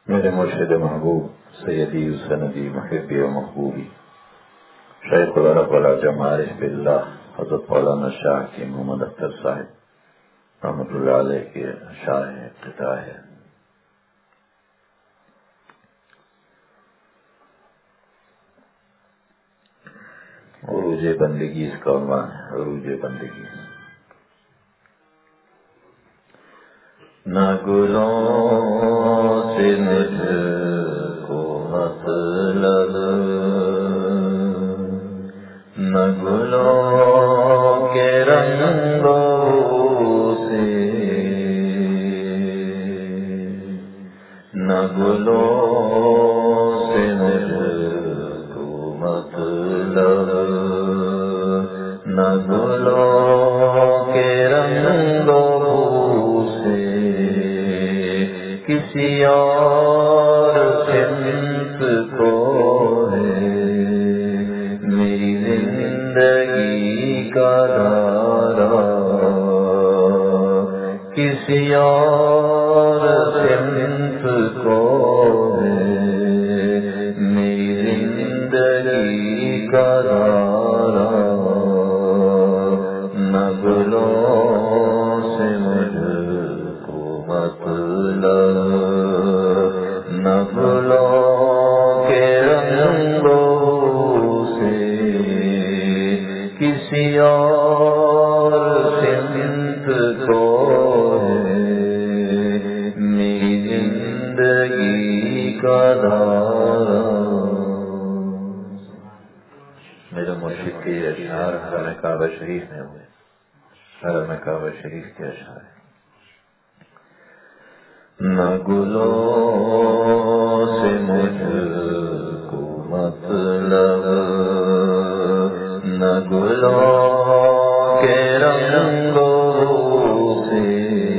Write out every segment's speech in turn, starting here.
میرے مرشد محبوب سیدی و سندی محبی و محبوبی شیخ العرب والعجم عارف باللہ حضرت مولانا شاہ کی محمد اختر صاحب رحمۃ اللہ علیہ کے اشعار افتتاح ہے۔ عروج بندگی اس کا عنوان ہے، عروج بندگی۔ نہ گلوں سے مجھ کو مطلب، نہ گلوں کے رنگوں سے، نہ گلوں سے مجھ کو مطلب، نہ گلوں کے رنگوں سے، کسی اور صنف کو ہے میری زندگی کا دارا، کسی اور صنف کو ہے میری زندگی کا دارا، نہ گلوں سے مجھ کو مطلب، نہ گلوں کے رنگوں سے، کسی اور صنف کو ہے میری زندگی کا دارا۔ میرے مرشد کے اشعار حرم کعبہ شریف میں ہوئے، حرم کعبہ شریف کے اشعار۔ نہ گلوں سے مجھ کو مطلب، نہ گلوں کے رنگوں سے،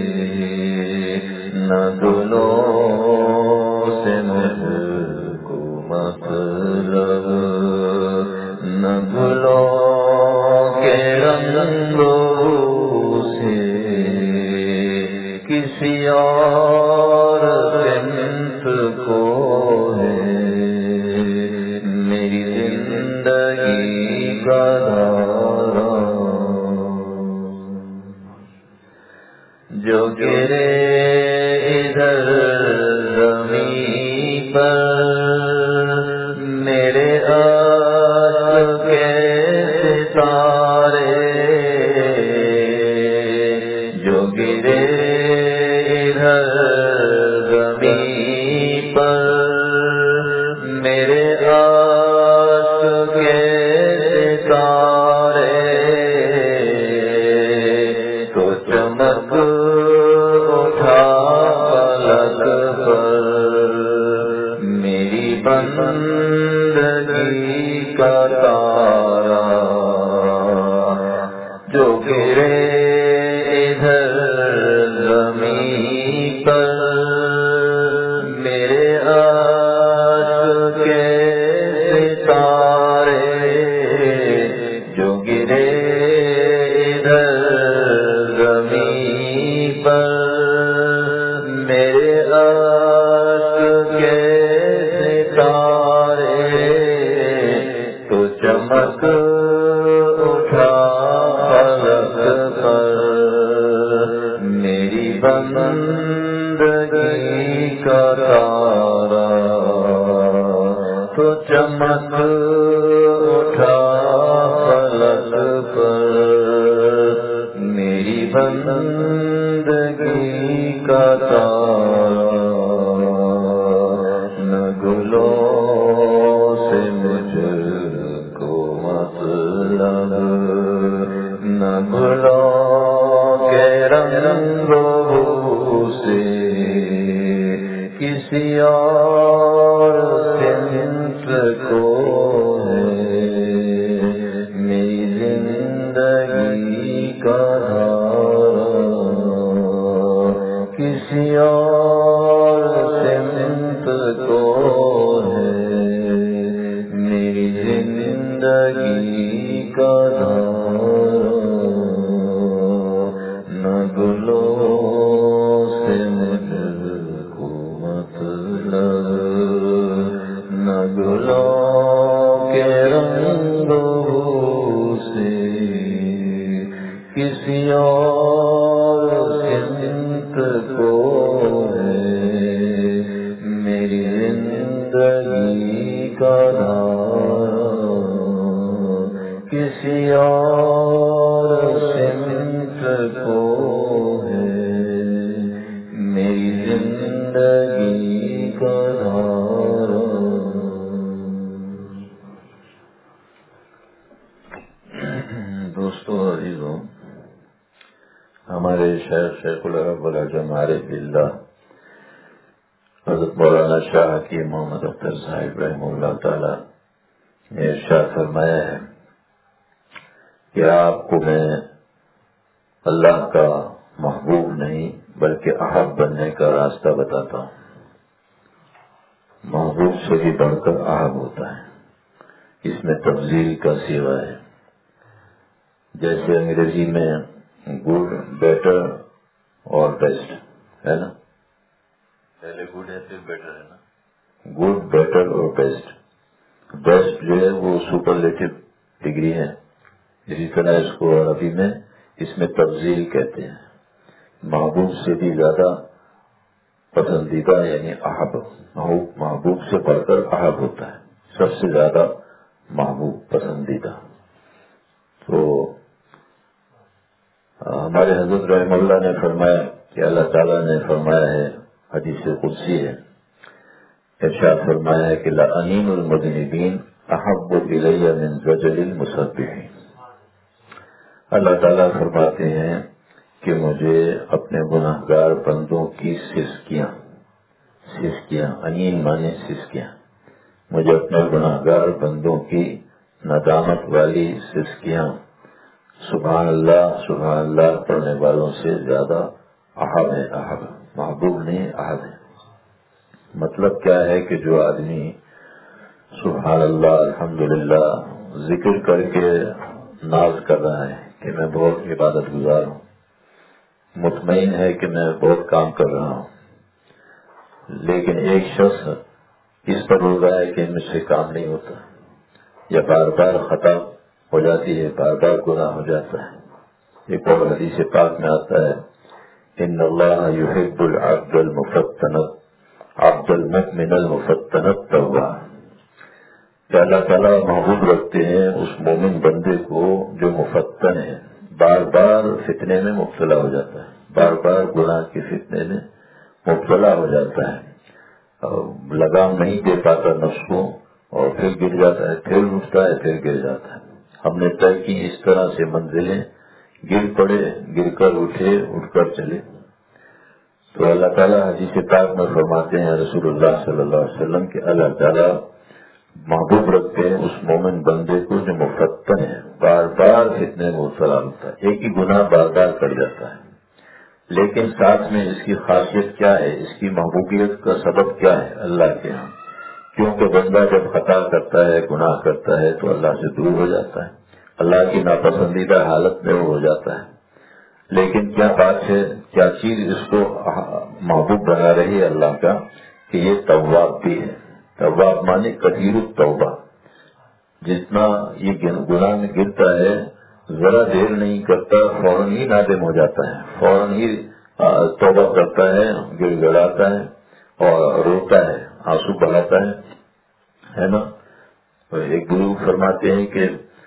نہ گلوں سے مجھ کو مطلب، نہ گلوں کے رنگوں سے، کسی اور صنف کو ہے میری زندگی کا دارا، جو گرے ادھر زمین پر میرے عاشق کے ستارے، جو گرے ادھر زمین پر میرے عاشق کے ستارے، تو چمک اٹھا فلک پر میری بندگی کا تارا، جو گرے ادھر زمین پر میرے عاشق کے ستارے، جو گرے ادھر زمین پر میرے عاشق کے ستارے، تو چمک اٹھا فلک پر میری بندگی کا تارا، تو چمک اٹھا فلک پر میری بندگی کا تارا، نہ گلوں سے مجھ کو مطلب، نہ گلوں کے رنگوں سے، کسی اور صنف کو ہے میری زندگی کا دارا، کسی اور صنف کو ہے میری زندگی کا دارا، نہ گلوں سے مجھ کو مطلب، کا دھارا کسی اور سمت کو ہے میری زندگی کا دھارا۔ دوستو عزیزوں، ہمارے شیخ العرب والعجم عارف باللہ حضرت مولانا شاہ حکیم محمد اختر صاحب رحمہ اللہ تعالی نے ارشاد فرمایا ہے کہ آپ کو میں اللہ کا محبوب نہیں بلکہ احب بننے کا راستہ بتاتا ہوں۔ محبوب سے بھی بڑھ کر احب ہوتا ہے، اس میں تفضیل کا صیغہ ہے۔ جیسے انگریزی میں گڈ، بیٹر اور بیسٹ ہے نا، پہلے گڈ ہے پھر بیٹر ہے نا، گڈ، بیٹر اور بیسٹ۔ بیسٹ جو ہے وہ سپرلیٹو ڈگری ہے، اسی طرح اس کو عربی میں اس میں تفضیل کہتے ہیں۔ محبوب سے بھی زیادہ پسندیدہ یعنی احب، محبوب سے بڑھ کر احب ہوتا ہے، سب سے زیادہ محبوب پسندیدہ۔ تو ہمارے حضرت رحمہ اللہ نے فرمایا کہ اللہ تعالیٰ نے فرمایا ہے، حدیث قدسی ہے، ارشاد فرمایا ہے کہ لَأَنِينُ الْمُذْنِبِينَ أَحَبُّ إِلَيَّ مِنْ زَجْرِ الْمُسَبِّحِينَ۔ اللہ تعالیٰ فرماتے ہیں کہ مجھے اپنے گناہگار بندوں کی سسکیاں، انین مانے سسکیاں، مجھے اپنے گناہگار بندوں کی ندامت والی سسکیاں سبحان اللہ پڑھنے والوں سے زیادہ احب ہے، احب محبوب نہیں احب ہے۔ مطلب کیا ہے کہ جو آدمی سبحان اللہ الحمدللہ ذکر کر کے ناز کر رہا ہے کہ میں بہت عبادت گزار ہوں، مطمئن ہے کہ میں بہت کام کر رہا ہوں، لیکن ایک شخص اس پر رو رہا ہے کہ مجھ سے کام نہیں ہوتا، یا بار بار خطا ہو جاتی ہے، بار بار گناہ ہو جاتا ہے۔ ایک اور حدیث پاک میں آتا ہے ان اللہ یحب العبد المفتن عبد المؤمن المفتن التواب، کہ اللہ تعالیٰ محبوب رکھتے ہیں اس مومن بندے کو جو مفتن ہے، بار بار فتنے میں مبتلا ہو جاتا ہے، بار بار گناہ کے فتنے میں مبتلا ہو جاتا ہے، لگام نہیں دے پاتا نفس کو، اور پھر گر جاتا ہے، پھر اٹھتا ہے، پھر گر جاتا ہے۔ ہم نے طے کی اس طرح سے منزلیں، گر پڑے، گر کر اٹھے، اٹھ کر چلے۔ تو اللہ تعالیٰ حدیث پاک میں فرماتے ہیں رسول اللہ صلی اللہ علیہ وسلم کہ اللہ تعالیٰ محبوب رکھتے ہیں اس مومن بندے کو جو مفتن ہے، بار بار فتنے میں مبتلا ہوتا ہے، ایک ہی گناہ بار بار کر جاتا ہے، لیکن ساتھ میں اس کی خاصیت کیا ہے، اس کی محبوبیت کا سبب کیا ہے اللہ کے ہاں؟ کیونکہ بندہ جب خطا کرتا ہے، گناہ کرتا ہے تو اللہ سے دور ہو جاتا ہے، اللہ کی ناپسندیدہ حالت میں وہ ہو جاتا ہے۔ لیکن کیا بات ہے، کیا چیز اس کو محبوب بنا رہی ہے اللہ کا، کہ یہ تواب بھی ہے۔ تواب مانے کثیر التوبہ، جتنا یہ گناہ میں گرتا ہے ذرا دیر نہیں کرتا، فوراً ہی نادم ہو جاتا ہے، فوراً ہی توبہ کرتا ہے، گر گڑاتا ہے اور روتا ہے، آنسو بہاتا ہے نا۔ ایک بزرگ فرماتے ہیں کہ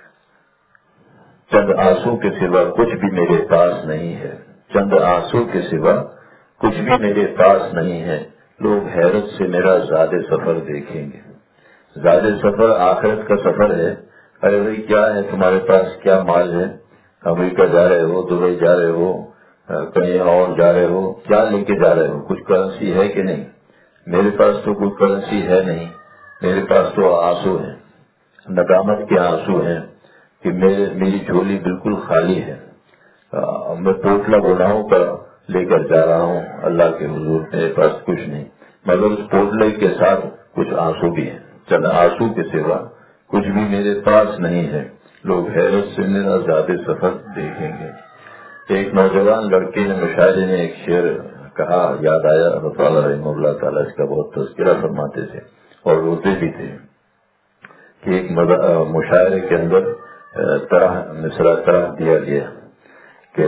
چند آنسو کے سوا کچھ بھی میرے پاس نہیں ہے، چند آنسو کے سوا کچھ بھی میرے پاس نہیں ہے، لوگ حیرت سے میرا زاد سفر دیکھیں گے۔ زاد سفر آخرت کا سفر ہے۔ ارے بھائی کیا ہے تمہارے پاس، کیا مال ہے، امریکہ جا رہے ہو، دبئی جا رہے ہو، کہیں اور جا رہے ہو، کیا لے کے جا رہے ہو، کچھ کرنسی ہے کہ نہیں؟ میرے پاس تو کوئی کرنسی ہے نہیں، میرے پاس تو آنسو ہیں، ندامت کے آنسو ہیں کہ میری جھولی بالکل خالی ہے، میں پوٹلا گناہوں کا لے کر جا رہا ہوں اللہ کے حضور، میرے پاس کچھ نہیں، مگر اس پوٹلے کے ساتھ کچھ آنسو بھی ہیں، چند آنسو کے سوا کچھ بھی میرے پاس نہیں ہے، لوگ حیرت سے میرا زیادہ سفر دیکھیں گے۔ ایک نوجوان لڑکے نے مشاعرے میں ایک شعر کہا، یاد آیا، رحمہ اللہ تعالیٰ اس کا بہت تذکرہ فرماتے تھے اور روتے بھی تھے، کہ ایک مشاعرے کے اندر مصرع طرح دیا گیا کہ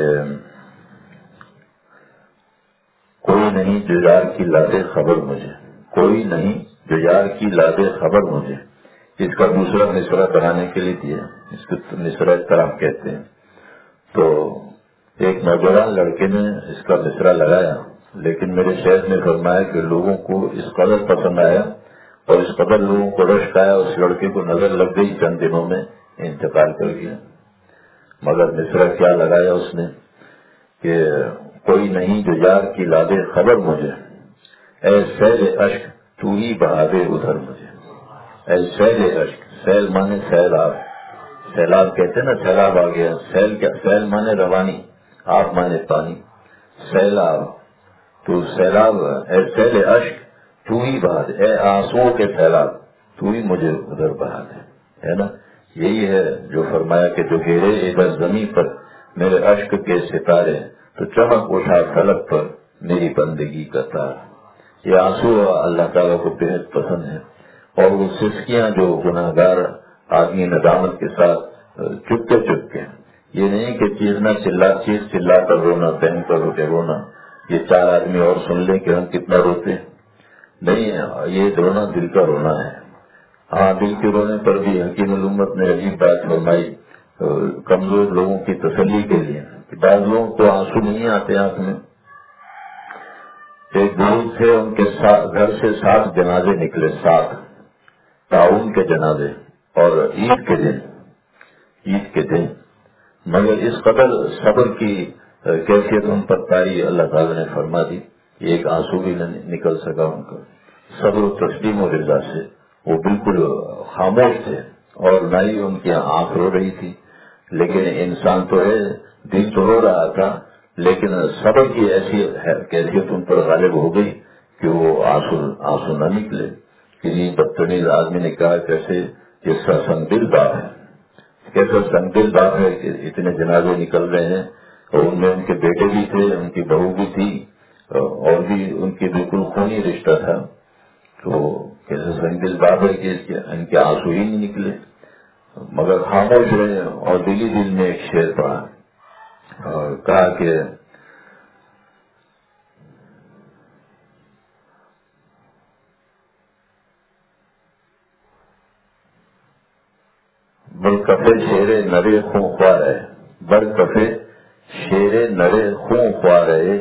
کوئی نہیں جو یار کی لادے خبر مجھے، کوئی نہیں جو یار کی لادے خبر مجھے، اس کا دوسرا مصرع بنانے کے لیے دیا، اس کو مصرع طرح کہتے ہیں۔ تو ایک نوجوان لڑکے نے اس کا مصرع لگایا، لیکن میرے شیخ نے فرمایا کہ لوگوں کو اس قدر پسند آیا اور اس قدر لوگوں کو رشک آیا، اس لڑکے کو نظر لگ گئی، چند دنوں میں انتقال کر گیا۔ مگر مصرع کیا لگایا اس نے کہ کوئی نہیں جو یار کی لادے خبر مجھے، اے سیل اشک تو ہی بہا دے ادھر مجھے۔ اے سیل اشک، سیل مانے سیلاب، سیلاب کہتے ہیں نا، سیلاب آ گیا۔ سیل کیا؟ سیل مانے روانی، آب مانے پانی، سیلاب تو سیلاب، اے سیل اشک تو ہی بہا دے، اے آنسوؤں کے سیلاب تو ہی مجھے ادھر بہا دے، ہے نا۔ یہی ہے جو فرمایا کہ جو گرے ادھر زمین پر میرے اشک کے ستارے، تو چمک اٹھا فلک پر میری بندگی کا تار۔ یہ آنسو اللہ تعالیٰ کو بہت پسند ہے، اور وہ سسکیاں جو گناہ گار آدمی ندامت کے ساتھ چپکے چپکے، یہ نہیں کہ چیز چلا کر رونا، بہن کر رو کے رونا، یہ چار آدمی اور سن لیں کہ ہم کتنا روتے ہیں، نہیں، یہ رونا دل کا رونا ہے۔ ہاں، دل کے رونے پر بھی حکیم الامت نے عجیب بات فرمائی کمزور لوگوں کی تسلی کے لیے، کہ بعض لوگوں کو آنسو نہیں آتے آنکھ میں۔ ایک بزرگ تھے، ان کے گھر سے 7 جنازے نکلے، 7 تعاون کے جنازے، اور عید کے دن، مگر اس قدر صبر کی کیفیت ان پر پائی، اللہ تعالیٰ نے فرما دی، ایک آنسو بھی نہ نکل سکا ان کا۔ صبر و تسلیم و رضا سے وہ بالکل خاموش تھے، اور نہ ہی ان کی آنکھ رو رہی تھی، لیکن انسان تو ہے، دل تو رو رہا تھا، لیکن صبر کی ایسی کیفیت ان پر غالب ہو گئی کہ وہ آنسو نہ نکلے۔ کسی بدتمیز آدمی نے کہا کیسے یہ سنگدل باپ ہے، کیسا سنگدل باپ ہے کہ اتنے جنازے نکل رہے ہیں، اور ان میں ان کے بیٹے بھی تھے، ان کی بہو بھی تھی، اور بھی ان کی بالکل خونی رشتہ تھا، تو کیسے سنگدل باپ ہے کہ ان کے آنسو ہی نہیں نکلے، مگر خاموش رہے، اور دل میں ایک شعر پڑا اور کہا کہ برکفے شیرے نرے خوں خواہ رہے، برکفے شیرے نرے خوں خواہ رہے،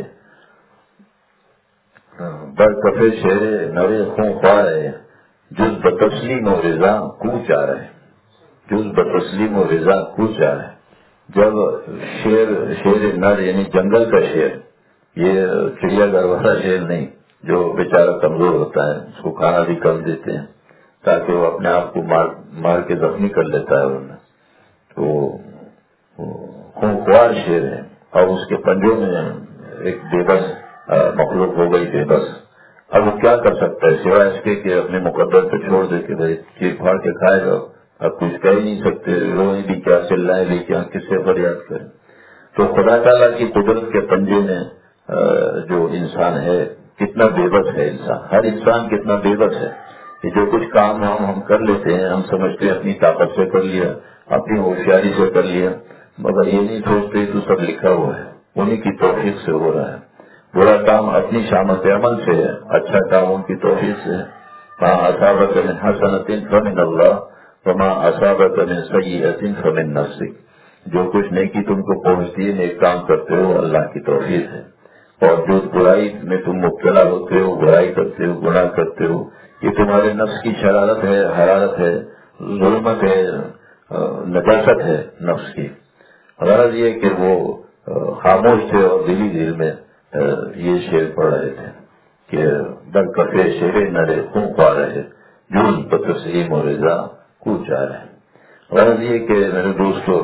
برکفے شیرے نرے خوں خواہ رہے، جز بتسلیم و رضا کوچ آ رہے، جز بتسلیم و رضا کوچ آ رہے۔ جب شیر نر یعنی جنگل کا شیر، یہ چڑیا گھر والا شیر نہیں جو بیچارہ کمزور ہوتا ہے، اس کو کھانا بھی کم دیتے ہیں تاکہ وہ اپنے آپ کو مار کے زخمی کر لیتا ہے، ورنہ تو خونخوار شیر ہے، اور اس کے پنجوں میں ایک بے بس مخلوق ہو گئی، بے بس۔ اب وہ کیا کر سکتا ہے سوائے اس کے کہ اپنے مقدر پہ چھوڑ دے کہ بھائی چیر پھاڑ کے کھائے گا، اب کچھ کہہ ہی نہیں سکتے، روئیں بھی کیا، چلائیں بھی کیا، کس سے فریاد کریں۔ تو خدا تعالیٰ کی قدرت کے پنجے میں جو انسان ہے، کتنا بے بس ہے انسان، ہر انسان کتنا بے بس ہے کہ جو کچھ کام ہم کر لیتے ہیں، ہم سمجھتے ہیں اپنی طاقت سے کر لیا، اپنی ہوشیاری سے کر لیا، مگر یہ نہیں سوچتے تو سب لکھا ہوا ہے، انہیں کی توفیق سے ہو رہا ہے۔ برا کام اپنی شامت عمل سے ہے، اچھا کام ان کی توفیق سے ہے۔ مَا أَصَابَكَ مِنْ حَسَنَةٍ فَمِنَ اللَّهِ وَمَا أَصَابَكَ مِنْ سَيِّئَةٍ فَمِنْ نَفْسِكَ۔ جو کچھ نیکی تم کو پہنچتی ہے، نیک کام کرتے ہو، اللہ کی توفیق ہے، اور جو برائی میں تم مبتلا ہوتے ہو، برائی کرتے ہو، گناہ کرتے ہو، یہ تمہارے نفس کی شرارت ہے، حرارت ہے، ظلمت ہے، نجاست ہے نفس کی۔ غرض یہ کہ وہ خاموش تھے اور دل میں یہ شعر پڑھ رہے تھے کہ برکفے شیرے نرے خوں پا رہے، جوز بتسلیم و رضا کوچ آ رہے۔ غرض یہ کہ میرے دوستو،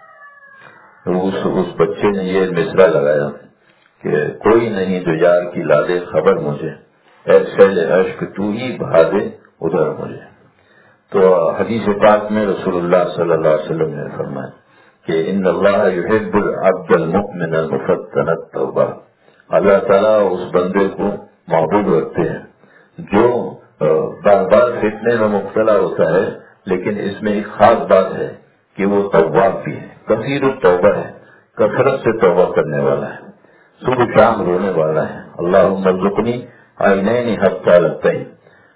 اس بچے نے یہ مصرع لگایا کہ کوئی نہیں جو یار کی لادے خبر مجھے، اے سیل اشک تو ہی بہا دے ادھر مجھے۔ تو حدیث پاک میں رسول اللہ صلی اللہ علیہ وسلم نے فرمایا کہ ان اللہ یحب العبد المؤمن المفتن التوبہ، اللہ تعالیٰ اس بندے کو محبوب رکھتے ہیں جو بار بار فتنے میں مبتلا ہوتا ہے، لیکن اس میں ایک خاص بات ہے کہ وہ تواب بھی ہے، کثیر التوبہ ہے، کثرت سے توبہ کرنے والا ہے، صبح شام رونے والا ہے۔ اللہم ارزقنی عینین حتی لتین،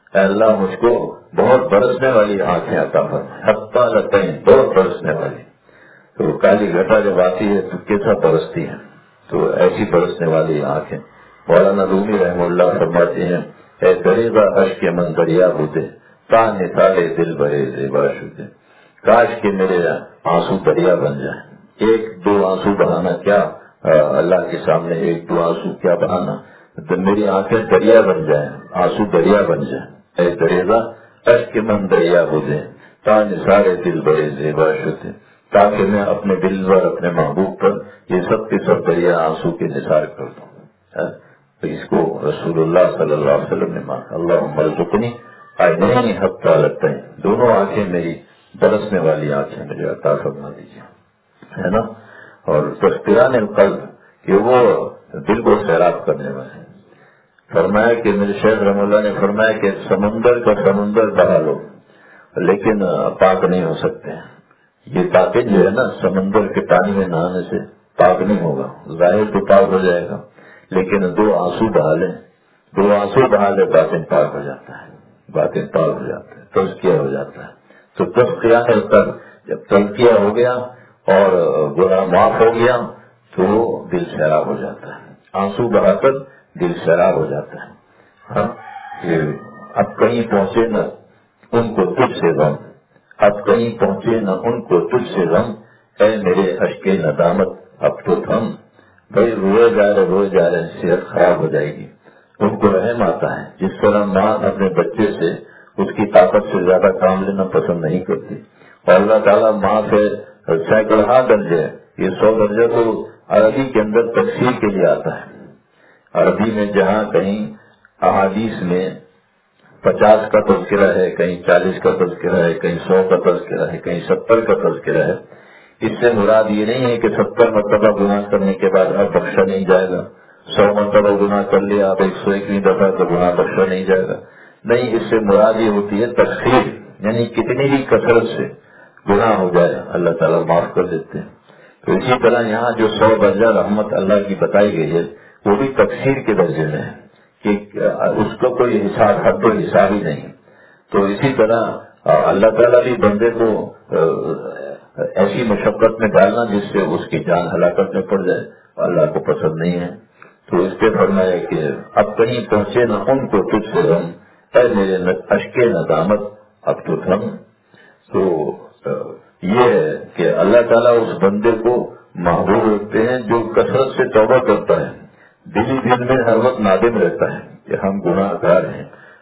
اے اللہ مجھ کو بہت برسنے والی آنکھیں عطا فرما، حتی لتین، بہت برسنے والی. تو کالی گھٹا جب آتی ہے تو کیسا برستی ہے، تو ایسی برسنے والی آنکھیں. مولانا رومی رحم اللہ فرماتے ہیں اے دریغا اشک من دریا بودے تا نثارے دل بھرے زیبا شدے. کاش کہ میرے آنسو دریا بن جائیں. ایک دو آنسو بہانا کیا اللہ کے سامنے، ایک دو آنسو کیا بہانا، تو میری آنکھیں دریا بن جائیں، آنسو دریا بن جائیں. اے دریغا اشک من دریا بودے تا نثارے دل بھرے زیبا شدے، تاکہ میں اپنے دل پر، اپنے محبوب پر یہ سب کے سب دریا آنسو کے نثار کر دوں. تو اس کو رسول اللہ صلی اللہ علیہ وسلم نے مانا، اللہم ارزقنی عینین حتی لتین، دونوں آنکھیں میری برسنے والی آنکھیں مجھے عطا فرما دیجیے، ہے نا. اور تذکران القلب کہ وہ دل کو سیراب کرنے والے. فرمایا کہ میرے شیخ رحم اللہ نے فرمایا کہ سمندر کا سمندر بہا لو لیکن پاک نہیں ہو سکتے. یہ طاقت جو ہے نا سمندر کے پانی میں نہانے سے پاک نہیں ہوگا، ظاہر تو پاک ہو جائے گا لیکن دو آنسو بہا لیں، دو آنسو بہا لے باطن پاک ہو جاتا ہے، باطن پاک ہو جاتا ہے، تزکیہ ہو جاتا ہے. تو تزکیہ کر جب تزکیہ ہو گیا اور گناہ معاف ہو گیا تو دل سیراب ہو جاتا ہے. آنسو بہا کر دل سیراب ہو جاتا ہے. ہاں اب کہیں پہنچے نہ ان کو تجھ سے غم، اب کہیں پہنچے نہ ان کو تجھ سے غم، اے میرے اشک ندامت اب تو تھم. بھائی روئے جا رہے صحت خراب ہو جائے گی. ان کو رحم آتا ہے. جس طرح ماں اپنے بچے سے اس کی طاقت سے زیادہ کام لینا پسند نہیں کرتی، اور اللہ تعالیٰ ماں سے سینکڑا درجے، یہ 100 درجے تو عربی کے اندر تفسیر کے لیے آتا ہے. عربی میں جہاں کہیں احادیث میں 50 کا تذکرہ ہے، کہیں 40 کا تذکرہ ہے، کہیں 100 کا تذکرہ ہے، کہیں 70 کا تذکرہ ہے. اس سے مراد یہ نہیں ہے کہ 70 مرتبہ گناہ کرنے کے بعد اب بخشا نہیں جائے گا، 100 مرتبہ گناہ کر لیا اب 101ویں دفعہ تو گناہ بخشا نہیں جائے گا. نہیں، اس سے مراد یہ ہوتی ہے تکفیر، یعنی کتنی بھی کثرت سے گناہ ہو جائے اللہ تعالیٰ معاف کر دیتے ہیں. تو اسی طرح یہاں جو 100 درجہ رحمت اللہ کی بتائی گئی ہے وہ بھی تکفیر کے درجے میں ہے کہ اس کا کوئی حساب، حد و حساب ہی نہیں. تو اسی طرح اللہ تعالیٰ بھی بندے کو ایسی مشقت میں ڈالنا جس سے اس کی جان ہلاکت میں پڑ جائے اللہ کو پسند نہیں ہے. تو اس پہ فرمایا کہ اب کہیں پہنچے نہ ان کو تجھ سے غم، اے میرے اشک ندامت اب تو تھم. تو یہ ہے کہ اللہ تعالیٰ اس بندے کو محبوب رکھتے ہیں جو کثرت سے توبہ کرتا ہے، دل میں ہر وقت نادم رہتا ہے کہ ہم گناہ گار ہیں.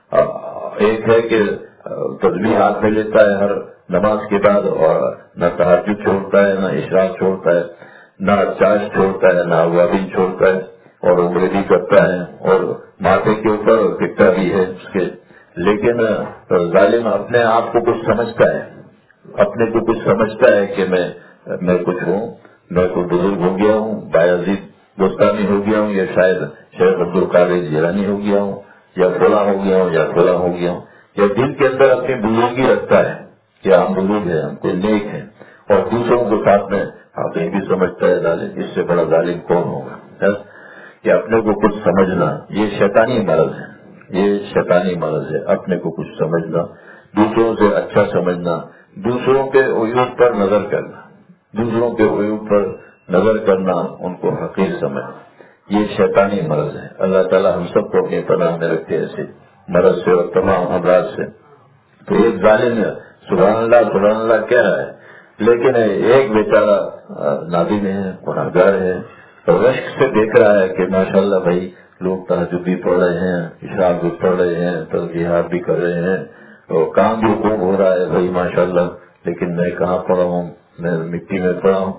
ایک ہے کہ تسبیح ہاتھ میں لیتا ہے ہر نماز کے بعد اور نہ تہجد چھوڑتا ہے، نہ اشراق چھوڑتا ہے، نہ چاش چھوڑتا ہے، نہ اوابین چھوڑتا ہے، اور عمرے بھی کرتا ہے اور ماتھے کے اوپر ٹکا بھی ہے اس کے. لیکن ظالم اپنے آپ کو کچھ سمجھتا ہے، اپنے کو کچھ سمجھتا ہے کہ میں کچھ ہوں، میں کوئی بزرگ ہو گیا ہوں، بایزید بستانی ہو گیا ہوں، یا شاید شیخ عبد القادر جیلانی ہو گیا ہوں، یا فلاں ہو گیا ہوں، یا فلاں ہو گیا ہوں. یا دل کے اندر اپنی بزرگی رکھتا ہے کہ ہم بزرگ ہیں، ہم کوئی نیک ہیں، اور دوسروں کے ساتھ میں یہ بھی سمجھتا ہے ظالم، اس سے بڑا ظالم کون ہوگا. کہ اپنے کو کچھ سمجھنا یہ شیطانی مرض ہے، یہ شیطانی مرض ہے. اپنے کو کچھ سمجھنا، دوسروں سے اچھا سمجھنا، دوسروں کے عیوب پر نظر کرنا، دوسروں کے عیوب پر نظر کرنا، ان کو حقیر سمجھنا، یہ شیطانی مرض ہے. اللہ تعالیٰ ہم سب کو اپنی پناہ میں رکھتے ایسے مرض سے اور تمام امراض سے. تو ایک ظالم ہے، سبحان اللہ کہہ رہا ہے، لیکن ایک بیچارہ نادم ہے، گنہگار ہے، اور رشک سے دیکھ رہا ہے کہ ماشاءاللہ بھائی لوگ تہجد بھی پڑھ رہے ہیں، اشراق بھی پڑھ رہے ہیں، تسبیحات بھی کر رہے ہیں، اور کام بھی خوب ہو رہا ہے بھائی ماشاءاللہ، لیکن میں کہاں پڑا ہوں، میں مٹی میں پڑا ہوں.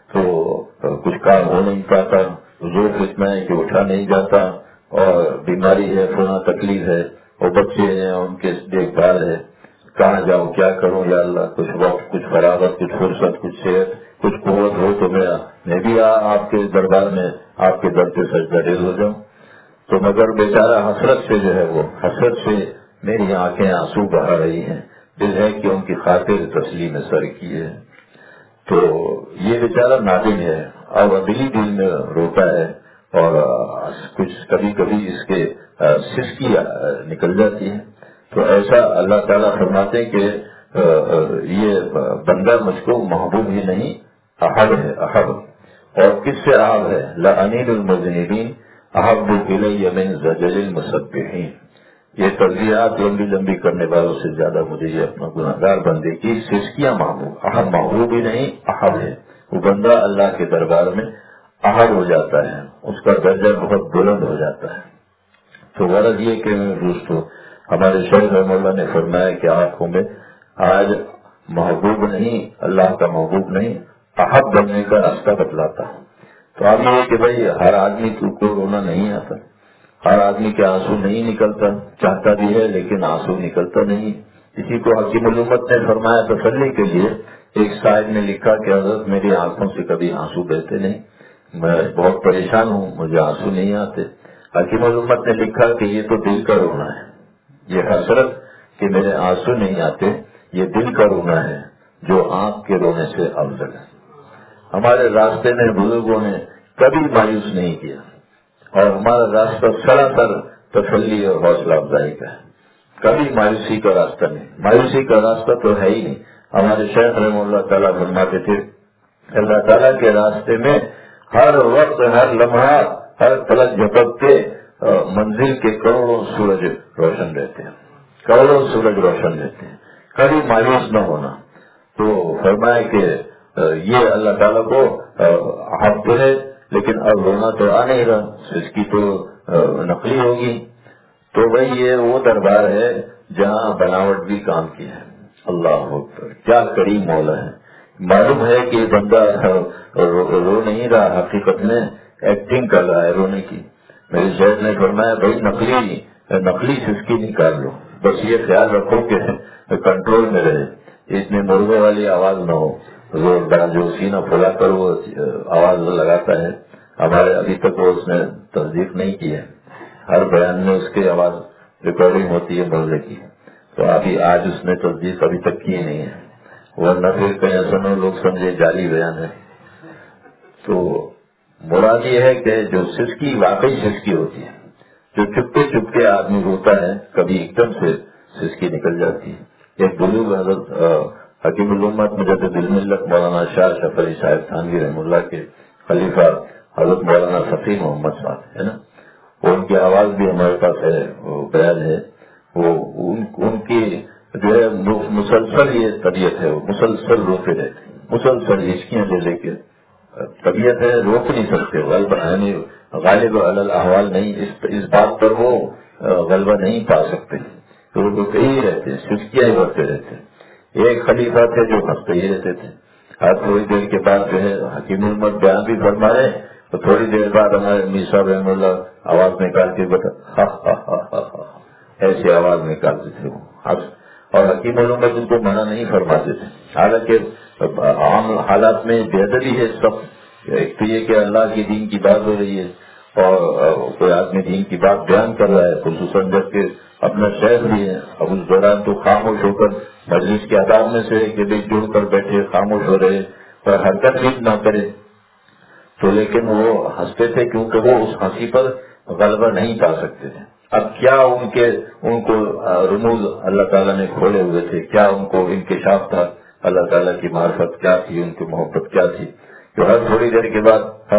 تو کچھ کام ہو نہیں پاتا، ذوق اتنا ہے کہ اٹھا نہیں جاتا، اور بیماری ہے، فلاں تکلیف ہے، اور بچے ہیں ان کے دیکھ بھال ہے، کہاں جاؤں کیا کروں یا اللہ. کچھ وقت، کچھ فراغت، کچھ فرصت، کچھ صحت، کچھ قوت ہو تو میں بھی آپ کے دربار میں آپ کے در پہ سجدہ ریز ہو جاؤں. تو مگر بیچارہ حسرت سے جو ہے وہ حسرت سے میری آنکھیں آنسو بہا رہی ہیں، دل ہے کہ ان کی خاطر تسلیم سر کی ہے. تو یہ بیچارہ نادم ہے اور دلی دل میں روتا ہے، اور کچھ کبھی کبھی اس کے سسکی نکل جاتی ہے. تو ایسا اللہ تعالیٰ فرماتے کہ یہ بندہ مجھ کو محبوب ہی نہیں احب ہے، احب. اور کس سے احب ہے؟ لَأَنِيلُ الْمُذْنِبِينَ احب الی من زجل المسبحین. یہ ترجیحات لمبی لمبی کرنے والوں سے زیادہ مجھے یہ اپنا گناہگار بندے کی سسکیاں محبوب. احب محبوب ہی نہیں احب ہے. وہ بندہ اللہ کے دربار میں احب ہو جاتا ہے، اس کا درجہ بہت بلند ہو جاتا ہے. تو غرض یہ کہ دوستو، ہمارے شیخ رحمہ اللہ نے فرمایا کہ آنکھوں میں آج محبوب نہیں، اللہ کا محبوب نہیں، احب بننے کا راستہ بتلاتا ہوں. تو اب یہ کہ بھائی ہر آدمی کو رونا نہیں آتا، ہر آدمی کے آنسو نہیں نکلتا، چاہتا بھی ہے لیکن آنسو نکلتا نہیں. اسی کو حکیم الامت نے فرمایا تسلی کے لیے. ایک صاحب نے لکھا کہ حضرت میری آنکھوں سے کبھی آنسو بہتے نہیں، میں بہت پریشان ہوں، مجھے آنسو نہیں آتے. حکیم الامت نے لکھا کہ یہ تو دل کا رونا ہے، یہ حسرت کہ میرے آنسو نہیں آتے یہ دل کا رونا ہے جو آنکھ کے رونے سے افضل ہے. ہمارے راستے میں بزرگوں نے کبھی مایوس نہیں کیا اور ہمارا راستہ سراسر تسلی اور حوصلہ افزائی کا ہے، کبھی مایوسی کا راستہ نہیں. مایوسی کا راستہ تو ہے ہی نہیں. ہمارے شیخ رحمہ اللہ تعالیٰ فرماتے تھے اللہ تعالیٰ کے راستے میں ہر وقت، ہر لمحہ، ہر پلک جھپکتے منزل کے کروڑوں سورج روشن رہتے ہیں، کروڑوں سورج روشن رہتے ہیں، کبھی مایوس نہ ہونا. تو فرمایا کہ یہ اللہ تعالیٰ کو حق تو ہے لیکن اب رونا تو آ نہیں رہا، اس کی تو نقلی ہوگی. تو بھائی یہ وہ دربار ہے جہاں بناوٹ بھی کام کی ہے. اللہ اکبر، کیا کریم مولا ہے. معلوم ہے کہ بندہ رو نہیں رہا، حقیقت میں ایکٹنگ کر رہا ہے رونے کی. میرے شہر نے فرمایا بھائی نقلی سسکی نکال لو، بس یہ خیال رکھو کہ کنٹرول میں رہے، اتنے مرغے والی آواز نہ ہو. زوردار جو سینہ پھلا کر وہ آواز لگاتا ہے، ہمارے ابھی تک وہ اس نے تصدیق نہیں کی ہے. ہر بیان میں اس کی آواز ریکارڈنگ ہوتی ہے مرغے کی، تو ابھی آج اس نے تصدیق ابھی تک کی نہیں ہے، ورنہ پھر کہیں ایسا نہ لوگ سمجھے جعلی بیان ہے. تو مراد یہ ہے کہ جو سسکی واقعی سسکی ہوتی ہے، جو چپکے چپکے آدمی روتا ہے، کبھی ایک دم سے سسکی نکل جاتی ہے. ایک بزرگ حضرت حکیم الامت مجدد الملت مولانا شاہ اشرف علی صاحب تھانوی رحمہ اللہ کے خلیفہ حضرت مولانا فقیر محمد صاحب ہے نا، ان کی آواز بھی ہمارے پاس ہے، وہ بیان ہے. وہ ان کی جو ہے مسلسل یہ طبیعت ہے، وہ مسلسل روتے رہتے ہیں، مسلسل ہچکیاں لے کے طبیعت ہے، روک نہیں سکتے. غالب علی الاحوال نہیں، اس بات پر وہ غلبہ نہیں پا سکتے، تو وہ کہیں رہتے ہیں، سسکیاں ہی بڑھتے رہتے ہیں. ایک خلیفہ تھے جو ہنستے ہی رہتے تھے، ہر تھوڑی دیر کے بعد جو ہے حکیم الامت بیان بھی فرما رہے تو تھوڑی دیر بعد ہمارے امیر صاحب رحمہ اللہ آواز نکال کے بتا ایسی آواز نکالتے تھے وہ ہنس. اور حکیم الامت ان کو منع نہیں فرماتے تھے، حالانکہ عام حالات میں بے ادبی ہے سب. ایک تو یہ کہ اللہ کی دین کی بات ہو رہی ہے اور کوئی آدمی دین کی بات بیان کر رہا ہے، خصوصاً جب کہ اپنا شہر بھی ہے. اب اس دوران تو خاموش ہو کر مجلس کے آداب میں سے کہ بھی جڑ کر بیٹھے، خاموش ہو رہے اور حرکت بھی نہ کرے. تو لیکن وہ ہنستے تھے کیونکہ وہ اس ہنسی پر غلبہ نہیں پا سکتے تھے. اب کیا ان کو رموز اللہ تعالیٰ نے کھولے ہوئے تھے، کیا ان کو انکشاف تھا، اللہ تعالیٰ کی معرفت کیا تھی، ان کی محبت کیا تھی، جو ہر تھوڑی دیر کے بعد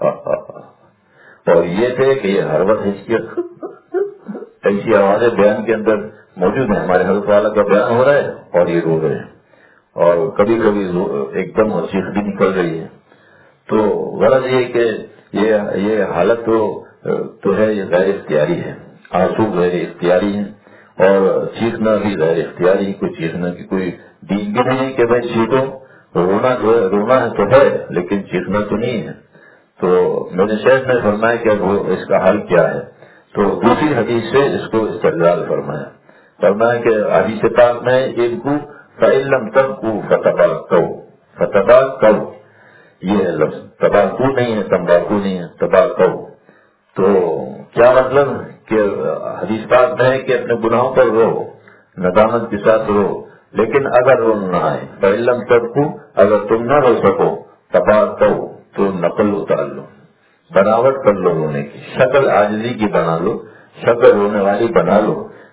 اور یہ تھے کہ یہ ہر وقت حیثیت ایسی آوازیں بیان کے اندر موجود ہیں. ہمارے حضرت والا کا بیان ہو رہا ہے اور یہ رو رہے ہیں، اور کبھی کبھی ایک دم چیخ بھی نکل رہی ہے. تو غرض یہ کہ یہ حالت تو ہے، یہ غیر اختیاری ہے. آنسو غیر اختیاری ہیں اور چیخنا بھی غیر اختیاری. کوئی چیخنا کی کوئی دین بھی نہیں کہ بھائی چیخو، رونا ہے تو ہے لیکن چیخنا تو نہیں ہے. تو میرے شیخ نے فرمایا کہ وہ اس کا حل کیا ہے. تو دوسری حدیث سے اس کو استدلال فرمایا کہ حدیث پاک میں ان کو فعلم تب کو فتبا کو، یہ لفظ تباکو نہیں ہے، تمباکو نہیں ہے، تباکو. تو کیا مطلب کہ حدیث پاک میں ہے کہ اپنے گناہوں پر رو، ندامت کے ساتھ رو، لیکن اگر رو نہ آئے فعلم تب کو، اگر تم نہ رو سکو تباکو تو نقل اتار لو، بناوٹ کر لو رونے کی، شکل عاجزی کی بنا لو، شکل رونے والی بنا لو.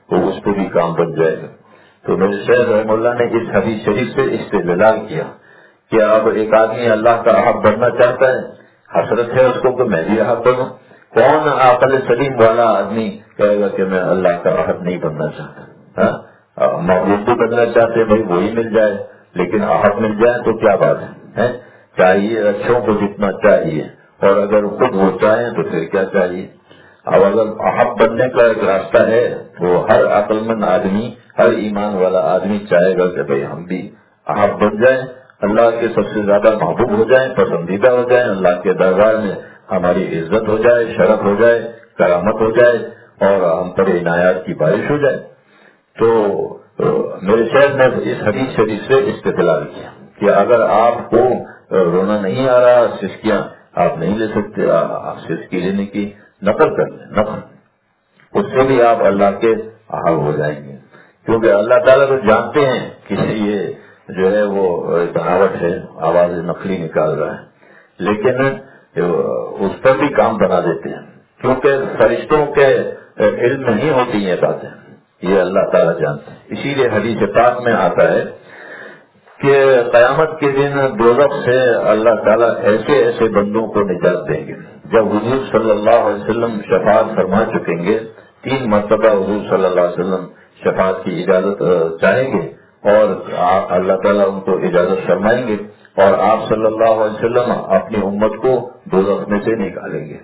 وہ اس پہ بھی کام بن جائے گا. تو میرے شیخ رحم اللہ نے اس حدیث شریف سے استدلال کیا کہ اب ایک آدمی اللہ کا احب بننا چاہتا ہے, حسرت ہے اس کو کہ میں بھی احب بنوں. کون عقل سلیم والا آدمی کہے گا کہ میں اللہ کا احب نہیں بننا چاہتا؟ محبوب بھی بننا چاہتے بھائی وہی مل جائے, لیکن احب مل جائے تو کیا بات ہے. چاہیے اچھوں کو جتنا چاہیے, اور اگر خود وہ چاہیں تو پھر کیا چاہیے. اب اگر احب بننے کا ایک راستہ ہے تو ہر عقل مند آدمی, ہر ایمان والا آدمی چاہے گا کہ بھئی ہم بھی احب بن جائیں, اللہ کے سب سے زیادہ محبوب ہو جائیں, پسندیدہ ہو جائیں, اللہ کے دربار میں ہماری عزت ہو جائے, شرف ہو جائے, کرامت ہو جائے, اور ہم پر عنایات کی بارش ہو جائے. تو میرے شہر نے اس حدیث شریف سے استدلال کیا کہ اگر آپ کو رونا نہیں آ رہا, سسکیاں آپ نہیں لے سکتے, آپ سسکی لینے کی نقل کر لیں, نقل, اس سے بھی آپ اللہ کے احب ہو جائیں گے. کیونکہ اللہ تعالیٰ تو جانتے ہیں کہ یہ جو ہے وہ بناوٹ ہے, آواز نقلی نکال رہا ہے, لیکن اس پر بھی کام بنا دیتے ہیں, کیونکہ فرشتوں کے علم میں نہیں ہوتی یہ باتیں, یہ اللہ تعالیٰ جانتے ہیں. اسی لیے حدیث پاک میں آتا ہے کہ قیامت کے دن دوزخ سے اللہ تعالیٰ ایسے ایسے بندوں کو نجات دیں گے. جب حضور صلی اللہ علیہ وسلم شفاعت فرما چکیں گے, 3 مرتبہ حضور صلی اللہ علیہ وسلم شفاعت کی اجازت چاہیں گے, اور اللہ تعالیٰ ان کو اجازت فرمائیں گے, اور آپ صلی اللہ علیہ وسلم اپنی امت کو دوزخ میں سے نکالیں گے.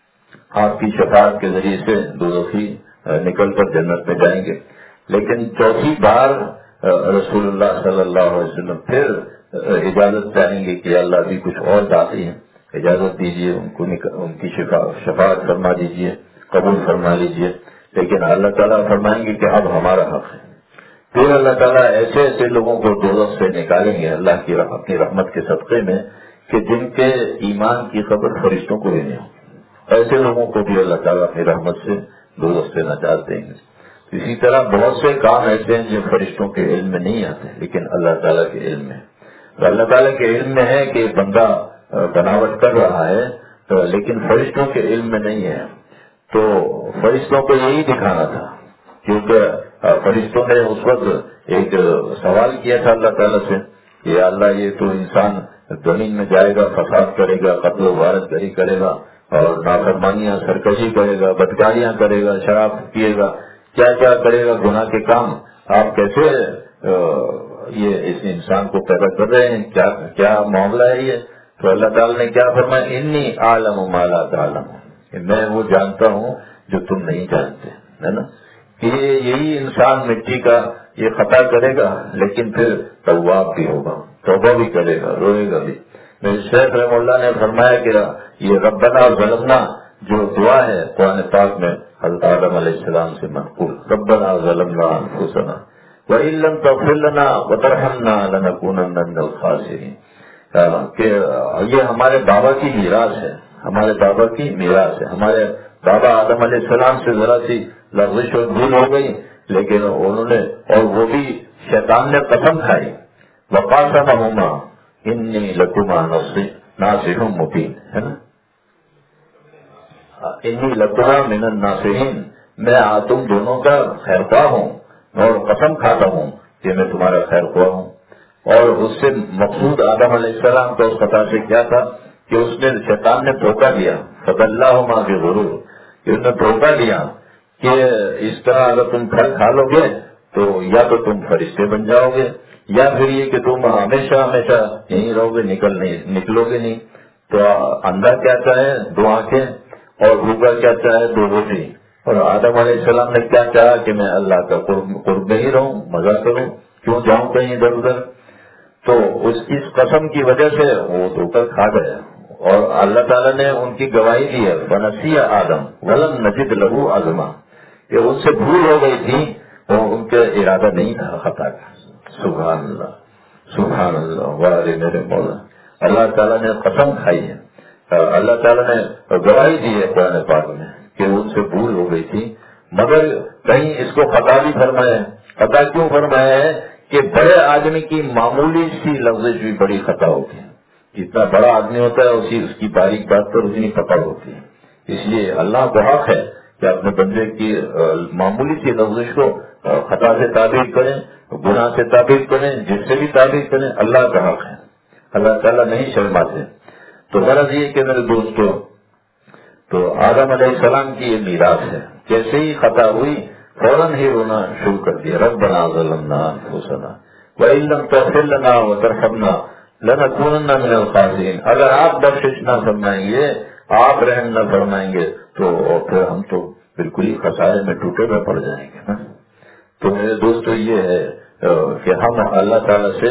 آپ کی شفاعت کے ذریعے سے دوزخی نکل کر جنت میں جائیں گے. لیکن چوتھی بار رسول اللہ صلی اللہ علیہ وسلم پھر اجازت چاہیں گے کہ اللہ بھی کچھ اور باقی ہیں, اجازت دیجیے ان کو, ان کی شفاعت فرما دیجیے, قبول فرما لیجیے. لیکن اللہ تعالیٰ فرمائیں گے کہ اب ہمارا حق ہے. پھر اللہ تعالیٰ ایسے ایسے لوگوں کو دوزخ سے نکالیں گے اللہ کی اپنی رحمت کے صدقے میں کہ جن کے ایمان کی خبر فرشتوں کو نہیں ہوگی. ایسے لوگوں کو بھی اللہ تعالیٰ اپنی رحمت سے دوزخ سے نجات دیں گے. اسی طرح بہت سے کام ایسے ہیں جو فرشتوں کے علم میں نہیں آتے, لیکن اللہ تعالیٰ کے علم میں. اللہ تعالیٰ کے علم میں ہے کہ بندہ بناوٹ کر رہا ہے, لیکن فرشتوں کے علم میں نہیں ہے. تو فرشتوں کو یہی دکھانا تھا, کیونکہ فرشتوں نے اس وقت ایک سوال کیا تھا اللہ تعالیٰ سے کہ اللہ یہ تو انسان زمین میں جائے گا, فساد کرے گا, قتل و غارت گری کرے گا, اور نافرمانیاں سرکشی کرے گا, بدکاریاں کرے گا, شراب پیے گا, کیا کیا کرے گا گناہ کے کام. آپ کیسے یہ اس انسان کو پیدا کر رہے ہیں, کیا معاملہ ہے یہ؟ تو اللہ تعالیٰ نے کیا فرمایا, انی عالم ما لا تعلم, میں وہ جانتا ہوں جو تم نہیں جانتے, ہے نا. کہ یہی انسان مٹی کا یہ خطا کرے گا, لیکن پھر تواب بھی ہوگا, توبہ بھی کرے گا, روئے گا بھی. میرے شیخ رحم اللہ نے فرمایا کہ یہ ربنا ظلمنا جو دعا ہے قرآن پاک میں حضرت آدم علیہ السلام سے منقول, ربنا ظلمنا انفسنا وان لم تغفر لنا وترحمنا لنکونن من الخاسرین. کہ یہ ہمارے بابا کی میراث ہے, ہمارے بابا کی میراث ہے. ہمارے بابا آدم علیہ السلام سے ذرا سی لغزش اور بھول ہو گئی, لیکن انہوں نے, اور وہ بھی شیطان نے قسم کھائی, وقاسمہما انی لکما ناصح مبین, ہے نا, انی لکما من الناصحین, میں تم دونوں کا خیر خواہ ہوں اور قسم کھاتا ہوں کہ میں تمہارا خیر خواہ ہوں. اور اس سے مقصود آدم علیہ السلام کا اس خطا سے کیا تھا کہ اس نے, شیطان نے دھوکہ دیا, فَضَلَّهُمَا بِغُرُورٍ, کہ اس نے دھوکہ دیا کہ اس طرح اگر تم پھل کھا لو گے تو یا تو تم فرشتے بن جاؤ گے, یا پھر یہ کہ تم ہمیشہ ہمیشہ یہیں رہو گے, نکلو گے نہیں. تو اندھا کیا چاہے 2 آنکھیں, اور بھوکا کیا چاہے 2 روٹی. اور آدم علیہ السلام نے کیا چاہا کہ میں اللہ کا قرب میں ہی رہوں, مزہ کروں, کیوں جاؤں کہیں ادھر ادھر. تو اس کی قسم کی وجہ سے وہ دھوکہ کھا گیا, اور اللہ تعالیٰ نے ان کی گواہی دی ہے, فنسی آدم ولم نجد لہو عزما, کہ ان سے بھول ہو گئی تھی, اور ان کا ارادہ نہیں تھا خطا کا. سبحان اللہ, سبحان اللہ, وارے میرے مولا, اللہ تعالیٰ نے قسم کھائی ہے, اللہ تعالیٰ نے گواہی دی ہے قرآن پاک میں کہ ان سے بھول ہو گئی تھی. مگر کہیں اس کو خطا بھی فرمایا. خطا کیوں فرمایا ہے کہ بڑے آدمی کی معمولی سی لفظ بھی بڑی خطا ہوتی ہے. جتنا بڑا آدمی ہوتا ہے اس کی باریک بات پر اتنی پکڑ ہوتی ہے. اس لیے اللہ کو حق ہے کہ اپنے بندے کی معمولی سی لفظش کو خطا سے تعبیر کریں، گناہ سے تعبیر کریں، جس سے بھی تعبیر کریں، اللہ کا حق ہے، اللہ تعالیٰ نہیں شرماتے۔ تو غرض یہ کہ میرے دوستو، تو آدم علیہ السلام کی یہ میراث ہے، جیسے ہی خطا ہوئی فوراً ہی رونا شروع کر دیا، ربنا ظلمنا انفسنا وان لم تغفر لنا وترحمنا لنکونن من الخاسرین۔ اگر آپ بخشش نہ فرمائیں گے، آپ رحم نہ فرمائیں گے تو پھر ہم تو بالکل ہی خسارے میں ٹوٹے ہوئے پڑ جائیں گے نا۔ تو میرے دوستو یہ ہے کہ ہم اللہ تعالیٰ سے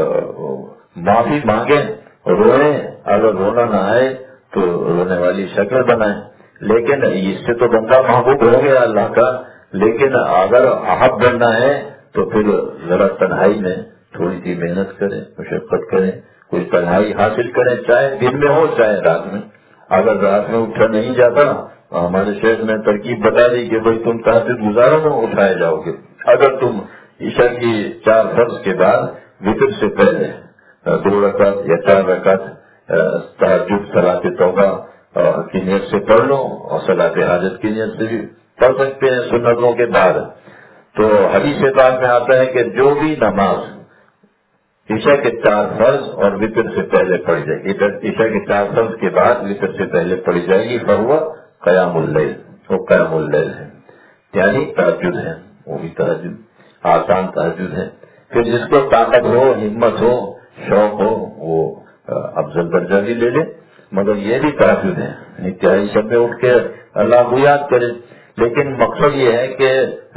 معافی مانگیں، روئیں، اگر رونا نہ آئے تو رونے والی شکل بنائیں، لیکن اس سے تو بندہ محبوب ہو گیا اللہ کا، لیکن اگر احب بننا ہے تو پھر ذرا تنہائی میں تھوڑی سی محنت کریں، مشقت کریں، کوئی تنہائی حاصل کریں، چاہے دن میں ہو چاہے رات میں۔ اگر رات میں اٹھا نہیں جاتا، ہمارے شیخ نے ترکیب بتا دی کہ بھائی تم تہجد گزارو تو اٹھائے جاؤ گے۔ اگر تم عشاء کی 4 فرض کے بعد وتر سے پہلے 2 رکعت یا 4 رکعت تہجد صلاۃ توبہ کی نیت سے پڑھ لو، اور صلاۃ حاجت کی نیت سے بھی پڑھ سکتے ہیں سنتوں کے بعد۔ تو حدیث پاک میں آتا ہے کہ جو بھی نماز عشاء کے 4 فرض اور وتر سے پہلے پڑھی جائے گی، عشاء کے 4 فرض کے بعد وتر سے پہلے پڑھی جائے گی، فہو قیام اللیل، وہ قیام اللیل ہے، یعنی تہجد ہے، وہ بھی تہجد آسان تہجد ہے۔ پھر جس کو طاقت ہو، ہمت ہو، شوق ہو، وہ افضل درجہ بھی لے لے، مگر یہ بھی تہجد ہے، انتہائی شب میں اٹھ کے اللہ کو یاد کرے۔ لیکن مقصد یہ ہے کہ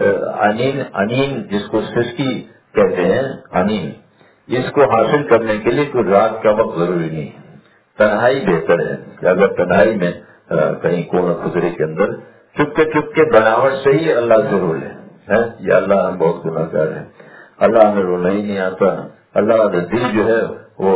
انین جس کو سسکی کہتے ہیں، انین، اس کو حاصل کرنے کے لیے کوئی رات کا وقت ضروری نہیں ہے، تنہائی بہتر ہے کہ اگر تنہائی میں کہیں کونا خزرے کے اندر چپ کے بناوٹ سے ہی اللہ سے رو لے، یا اللہ ہم بہت گناہ گار ہیں، اللہ ہمیں رونا ہی نہیں آتا، اللہ دل جو ہے وہ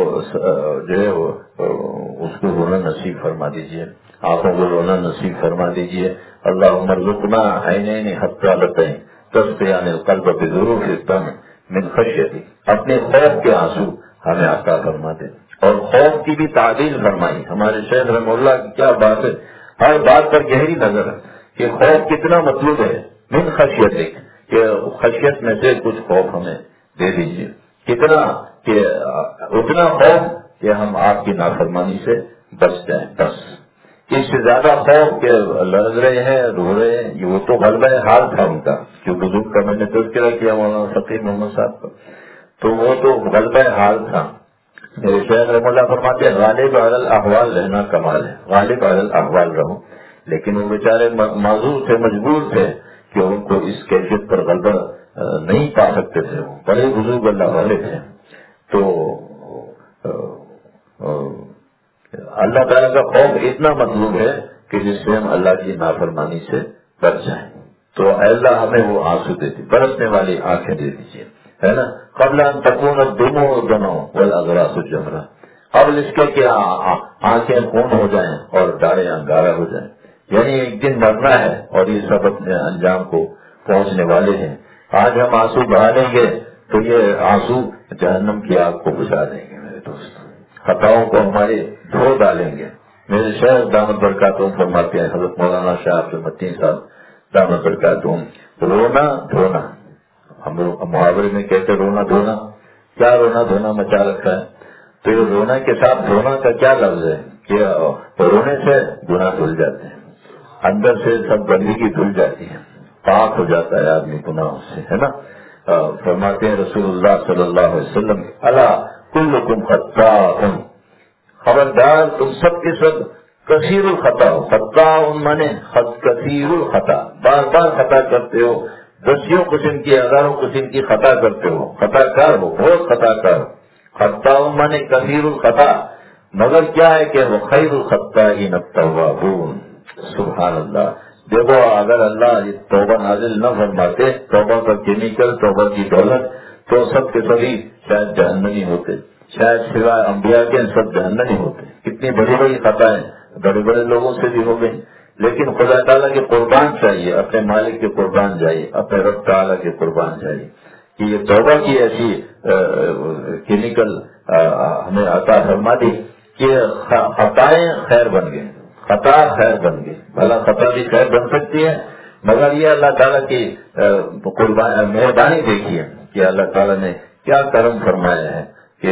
اس کو رونا نصیب فرما دیجئے، آنکھوں کو رونا نصیب فرما دیجئے۔ اللہم ارزقنا عینین حتیٰ تسقیان القلب بظروف الدم من خشیتی، اپنے خوف کے آنسو ہمیں عطا فرما دے، اور خوف کی بھی تعدیل فرمائی ہمارے شیخ رحمہ اللہ کی۔ کیا بات ہے، ہر بات پر گہری نظر ہے کہ خوف کتنا مطلوب ہے، من خشیتی، کہ خشیت میں سے کچھ خوف ہمیں دے دیجیے، کتنا کہ اتنا خوف کہ ہم آپ کی نافرمانی سے بچ جائیں، بس اس سے زیادہ خوف کہ لڑ رہے ہیں، رو رہے ہیں، وہ تو غلبہ حال تھا ان کا، جو بزرگ کا میں نے تذکرہ کیا مولانا فقیر محمد صاحب کا، تو وہ تو غلبہ حال تھا۔ میرے شیخ رحمہ اللہ فرماتے ہیں غالب علی الاحوال رہنا کمال ہے، غالب علی الاحوال رہو، لیکن وہ بیچارے معذور تھے، مجبور تھے کہ ان کو اس کیفیت پر غلبہ نہیں پا سکتے تھے، وہ بڑے بزرگ اللہ والے تھے۔ تو اللہ تعالیٰ کا خوف اتنا مطلوب ہے کہ جس سے ہم اللہ کی نافرمانی سے بچ جائیں۔ تو اے اللہ ہمیں وہ آنسو دے دی، برسنے والی آنکھیں دے دیجیے، ہے نا، قبل ان تکون الدموع دما والاغراس جمرا، قبل اس کے کہ آنکھیں خون ہو جائیں اور ڈاڑیں انگارہ ہو جائیں، یعنی ایک دن مرنا ہے اور یہ سب اپنے انجام کو پہنچنے والے ہیں۔ آج ہم آنسو بہا لیں گے تو یہ آنسو جہنم کی آگ کو بجھا دیں گے میرے دوست، خطاؤں کو ہمارے دھو ڈالیں گے۔ میرے شیخ دامت برکاتہم فرماتے ہیں، حضرت مولانا شاہ عبد المتین صاحب دامت برکاتہم، رونا دھونا، ہم لوگ محاورے میں کہتے رونا دھونا، کیا رونا دھونا مچا رکھا ہے؟ تو یہ رونا کے ساتھ دھونا کا کیا لفظ ہے کہ رونے سے گناہ دھل جاتے ہیں، اندر سے سب گندگی دھل جاتی ہے، پاک ہو جاتا ہے آدمی گناہوں سے، ہے نا۔ فرماتے ہیں رسول اللہ صلی اللہ علیہ وسلم، الا کلکم خطاء، خبردار تم سب کے سب کثیر الخطا ہو، خطاء مانے کثیر الخطا، بار بار خطا کرتے ہو، دسیوں قسم کی ہزاروں قسم کی خطا کرتے ہو، خطا کار ہو، بہت خطا کار، خطاء مانے کثیر الخطا، مگر کیا ہے کہ وہ خیر الخطائین التوابون، سبحان اللہ۔ دیکھو اگر اللہ یہ توبہ نازل نہ فرماتے، توبہ کا کیمیکل، توبہ کی دولت، تو سب کے سبھی شاید جہنمی ہوتے، شاید سوائے انبیاء کے سب جہنمی ہوتے۔ کتنی بڑی بڑی خطائیں بڑے بڑے لوگوں سے بھی ہو گئی، لیکن خدا تعالیٰ کے قربان چاہیے، اپنے مالک کے قربان جائیے، اپنے رب تعالیٰ کے قربان جائیے کہ یہ توبہ کی ایسی کیمیکل ہمیں عطا فرما دی کہ خطائیں خیر بن گئے، خطا خیر بن گئی. بھلا خطا بھی خیر بن سکتی ہے، مگر یہ اللہ تعالیٰ کی مہربانی دیکھیے کہ اللہ تعالیٰ نے کیا کرم فرمایا ہے کہ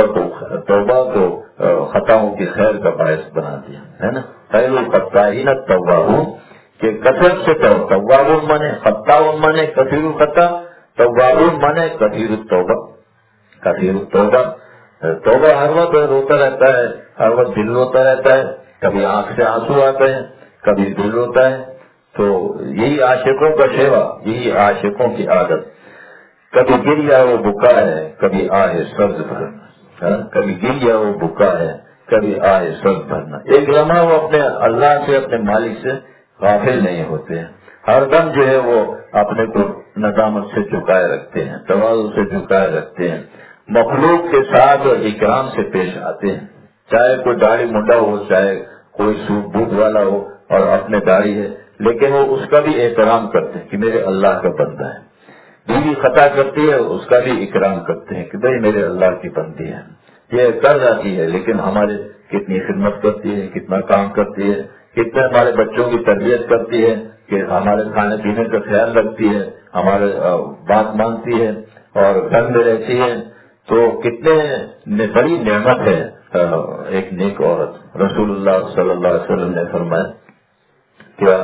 توبہ کو خطاؤں کی خیر کا باعث بنا دیا ہے نا. خیر الخطائین التوابون کہ کثرت سے توابون مانے خطاؤن مانے کثیر الخطا، توابون مانے کثیر التوبہ. کثیر التوبہ توبہ ہر وقت روتا رہتا ہے، ہر وقت دل روتا رہتا ہے، کبھی آنکھ سے آنسو آتے ہیں، کبھی دل روتا ہے. تو یہی عاشقوں کا شیوا، یہی عاشقوں کی عادت. کبھی گریا وہ بکا ہے، کبھی آہ سبز بھرنا، کبھی گریا وہ بکا ہے، کبھی آہ سبز بھرنا. ایک لمحہ وہ اپنے اللہ سے، اپنے مالک سے غافل نہیں ہوتے ہیں. ہر دم جو ہے وہ اپنے کو ندامت سے جھکائے رکھتے ہیں، تواضع سے جھکائے رکھتے ہیں، مخلوق کے ساتھ اکرام سے پیش آتے ہیں. چاہے کوئی داڑھی منڈا ہو، چاہے کوئی سوٹ بوٹ والا ہو اور اپنے داڑھی ہے، لیکن وہ اس کا بھی احترام کرتے ہیں کہ میرے اللہ کا بندہ ہے. بیوی خطا کرتی ہے، اس کا بھی اکرام کرتے ہیں کہ بھائی میرے اللہ کی بندی ہے. یہ کر جاتی ہے لیکن ہمارے کتنی خدمت کرتی ہے، کتنا کام کرتی ہے، کتنے ہمارے بچوں کی تربیت کرتی ہے، کہ ہمارے کھانے پینے کا خیال رکھتی ہے، ہمارے بات مانتی ہے اور گھر میں رہتی ہے. تو کتنے بڑی نعمت ہے ایک نیک عورت. رسول اللہ صلی اللہ علیہ وسلم نے فرمایا کیا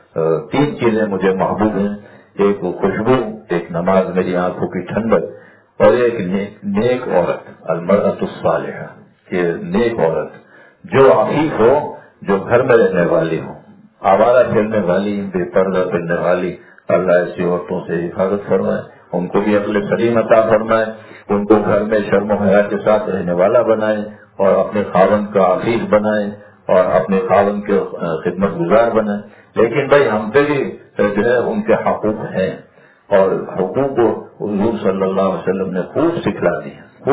3 چیزیں مجھے محبوب ہیں، ایک خوشبو، ایک نماز میری آنکھوں کی ٹھنڈک، اور ایک نیک عورت. المرأۃ الصالحہ کہ نیک عورت جو عفیف ہو، جو گھر میں رہنے والی ہو. آوارہ پھرنے والی، بے پردہ پھرنے والی، اللہ ایسی عورتوں سے حفاظت فرمائے، ان کو بھی عقل سلیم عطا فرمائے، ان کو گھر میں شرم و حیا کے ساتھ رہنے والا بنائے اور اپنے خاوند کا عفیف بنائے اور اپنے خاوند کے خدمت گزار بنائے. لیکن بھائی ہم پہ بھی جو ہے ان کے حقوق ہیں، اور حقوق کو حضور صلی اللہ علیہ وسلم نے خوب سکھلا دی.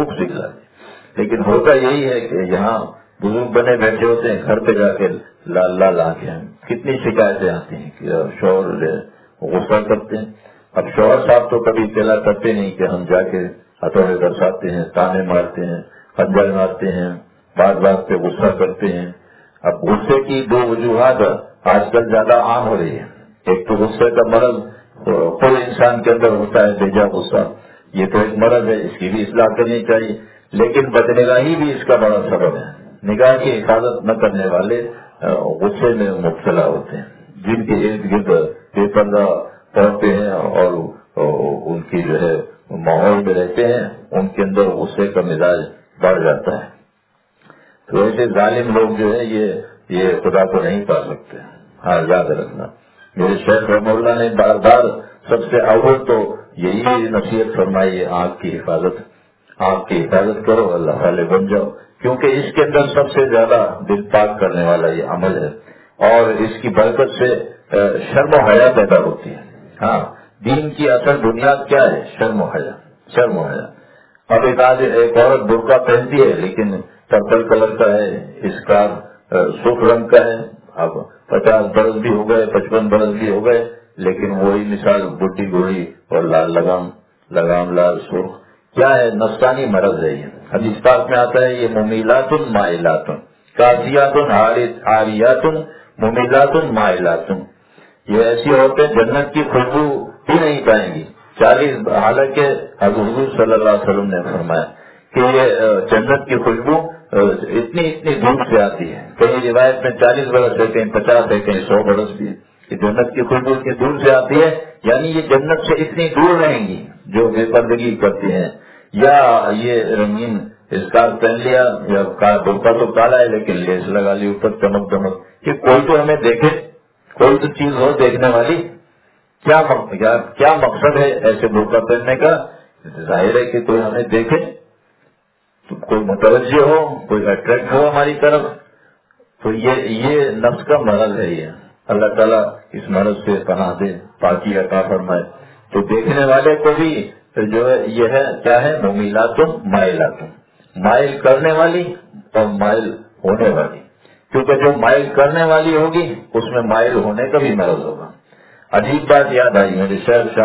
لیکن ہوتا یہی ہے کہ یہاں بزرگ بنے بیٹھے ہوتے ہیں، گھر پہ جا کے لا کے کتنی شکایتیں آتی ہیں کہ شوہر غصہ کرتے ہیں. اب شوہر صاحب تو کبھی اطلاع کرتے نہیں کہ ہم جا کے ہتھوڑے برساتے ہیں، تانے مارتے ہیں، خنجر مارتے ہیں، بات پہ غصہ کرتے ہیں. اب غصے کی 2 وجوہات آج کل زیادہ عام ہو رہی ہے. ایک تو غصے کا مرض کوئی انسان کے اندر ہوتا ہے، بیجا غصہ، یہ تو ایک مرض ہے، اس کی بھی اصلاح کرنی چاہیے. لیکن بدنگاہی بھی اس کا بڑا سبب ہے. نگاہ کی حفاظت نہ کرنے والے غصے میں مبتلا ہوتے ہیں. جن کے ارد گرد بے پردہ پڑتے ہیں اور ان کی جو ہے ماحول میں رہتے ہیں، ان کے اندر غصے کا مزاج بڑھ جاتا ہے. تو ایسے ظالم لوگ جو ہے یہ خدا کو نہیں پا سکتے. ہاں یاد رکھنا، میرے شیخ رحمہ اللہ نے بار بار سب سے اول تو یہی نصیحت فرمائی ہے، آنکھ کی حفاظت کرو، اللہ والے بن جاؤ، کیونکہ اس کے اندر سب سے زیادہ دل پاک کرنے والا یہ عمل ہے، اور اس کی برکت سے شرم و حیا پیدا ہوتی ہے. ہاں دین کی اصل بنیاد کیا ہے؟ شرم و حیا. اب ایک عورت برقع پہنتی ہے لیکن پرپل کلر کا ہے، اس کا سرخ رنگ کا ہے. اب 50 برس بھی ہو گئے، 55 برس بھی ہو گئے، لیکن وہی مثال بڈھی گوڑی اور لال لگام لال سرخ. کیا ہے؟ نفسانی مرض ہے. یہ حدیث پاک میں آتا ہے، یہ ممیلات مائلات، کاسیات عاریات ممیلات مائلات. یہ ایسی عورتیں جنت کی خوشبو ہی نہیں پائیں گی. 40 حالانکہ حضور صلی اللہ علیہ وسلم نے فرمایا کہ یہ جنت کی خوشبو اتنی دور سے آتی ہے. کہیں روایت میں 40 برس ہے، کہیں 50 ہے، کہیں 100 برس بھی ہے. کہ جنت کی خوشبو اتنی دور سے آتی ہے، یعنی یہ جنت سے اتنی دور رہیں گی جو بے پردگی کرتی ہیں، یا یہ رنگین اسکارف پہن لیا، یا برقع تو کالا ہے لیکن لیس لگا لی اوپر چمک دمک، کہ کوئی تو ہمیں دیکھے، کوئی تو چیز ہو دیکھنے والی. کیا مقصد ہے ایسے برقع پہننے کا؟ ظاہر ہے کہ کوئی ہمیں دیکھے، تو کوئی متوجہ ہو، کوئی اٹریکٹ ہو ہماری طرف. تو یہ نفس کا مرض ہے. یہ اللہ تعالیٰ اس مرض سے پناہ دے، پاکی عطا فرمائے. تو دیکھنے والے کو بھی جو ہے یہ ہے کیا ہے؟ ممیلات مائلات، مائل کرنے والی اور مائل ہونے والی. کیونکہ جو مائل کرنے والی ہوگی اس میں مائل ہونے کا بھی مرض ہوگا. عجیب بات یاد آئی، میرے شیخ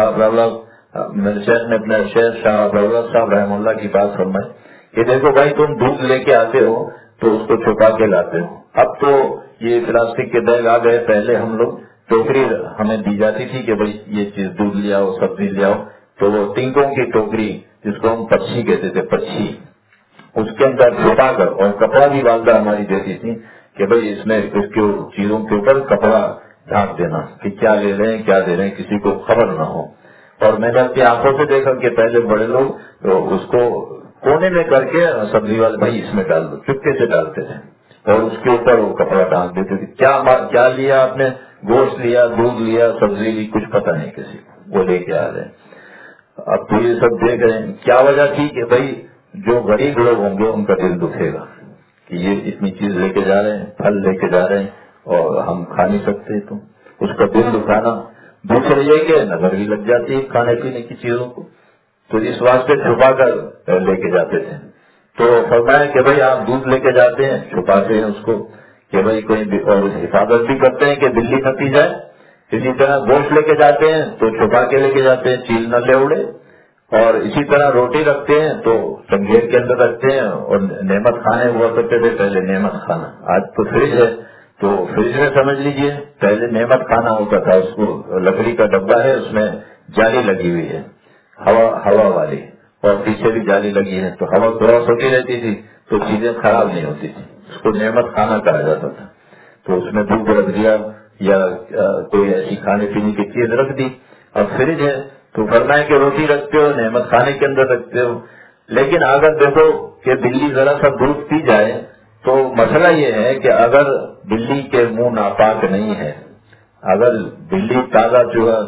نے اپنے شیخ شاہ صاحب رحم اللہ کی بات فرمائی کہ دیکھو بھائی، تم دودھ لے کے آتے ہو تو اس کو چھپا کے لاتے ہو. اب تو یہ پلاسٹک کے بیگ آ گئے. پہلے ہم لوگ ٹوکری ہمیں دی جاتی تھی کہ بھائی یہ چیز دودھ لے آؤ, سبزی لے آؤ, تو وہ ٹینکوں کی ٹوکری جس کو ہم پچھی کہتے تھے, پچھی, اس کے اندر چھپا کر, اور کپڑا بھی والدہ ہماری دیتی تھی کہ بھائی اس میں اس کی چیزوں کے اوپر کپڑا ڈھانپ دینا کہ کیا لے رہے ہیں کیا دے رہے ہیں, کسی کو خبر نہ ہو. اور میں نے اپنی آنکھوں سے دیکھا کہ پہلے بڑے لوگ اس کو کونے میں کر کے سبزی والے بھائی اس میں ڈال دو, چپکے سے ڈالتے تھے, اور اس کے اوپر وہ کپڑا ڈال دیتے تھے. کیا لیا آپ نے, گوشت لیا, دودھ لیا, سبزی لی, کچھ پتہ نہیں کسی کو, وہ لے کے آ رہے ہیں. اب تو یہ سب دیکھ رہے ہیں. کیا وجہ تھی کہ بھائی جو غریب لوگ ہوں گے ان کا دل دکھے گا کہ یہ اتنی چیز لے کے جا رہے ہیں, پھل لے کے جا رہے ہیں اور ہم کھا نہیں سکتے, تو اس کا دل دکھانا. دوسرے یہ کہ نظر بھی لگ جاتی ہے کھانے پینے کی چیزوں کو, تو اس واسطے چھپا کر لے کے جاتے تھے. تو فرمایا کہ بھائی آپ دودھ لے کے جاتے ہیں, چھپاتے ہیں اس کو کہ بھائی کوئی, اور حفاظت بھی کرتے ہیں کہ بلی نہ پی جائے. اسی طرح گوشت لے کے جاتے ہیں تو چھپا کے لے کے جاتے ہیں, چیل نہ لے اڑے. اور اسی طرح روٹی رکھتے ہیں تو سنگھیر کے اندر رکھتے ہیں. اور نعمت کھانے ہوا کرتے تھے پہلے, نعمت کھانا. آج تو فریج ہے, تو فریج میں سمجھ لیجئے پہلے نعمت کھانا ہوتا تھا, اس کو لکڑی کا ڈبہ ہے, اس میں جالی لگی ہوئی ہے ہوا والی, اور پیچھے بھی جالی لگی ہے, تو ہوا کراس ہوتی رہتی تھی تو چیزیں خراب نہیں ہوتی تھی. اس کو نعمت کھانا کہا جاتا تھا. تو اس میں دودھ رکھ دیا یا کوئی ایسی کھانے پینے کی چیز رکھ دی. اب فریج ہے تو فرمایا کہ روٹی رکھتے ہو, نعمت کھانے کے اندر رکھتے ہو. لیکن اگر دیکھو کہ بلی ذرا سا دودھ پی جائے تو مسئلہ یہ ہے کہ اگر بلی کے منہ ناپاک نہیں ہے, اگر بلی تازہ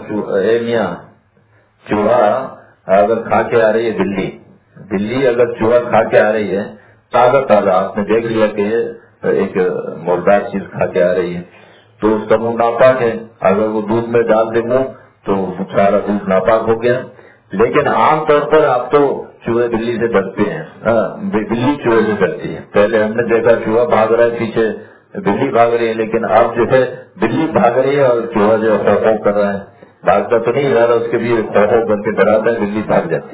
چوہا اگر کھا کے آ رہی ہے, بلی اگر چوہا کھا کے آ رہی ہے تازہ, آپ نے دیکھ لیا کہ یہ ایک مردار چیز کھا کے آ رہی ہے, تو اس کا منہ ناپاک ہے. اگر وہ دودھ میں ڈال دے منہ تو سارا دودھ ناپاک ہو گیا. لیکن عام طور پر آپ تو چوہے بلی سے ڈرتے ہیں, بلی چوہے سے ڈرتی ہے. پہلے ہم نے دیکھا چوہا بھاگ رہا ہے پیچھے, بلی بھاگ رہی ہے, لیکن اب جو ہے بلی بھاگ رہی ہے اور چوہا جو ہے کر رہا ہے. بھاگتا تو نہیں رہا, اس کے بھی کر کے ڈراتا ہے, بلی بھاگ جاتی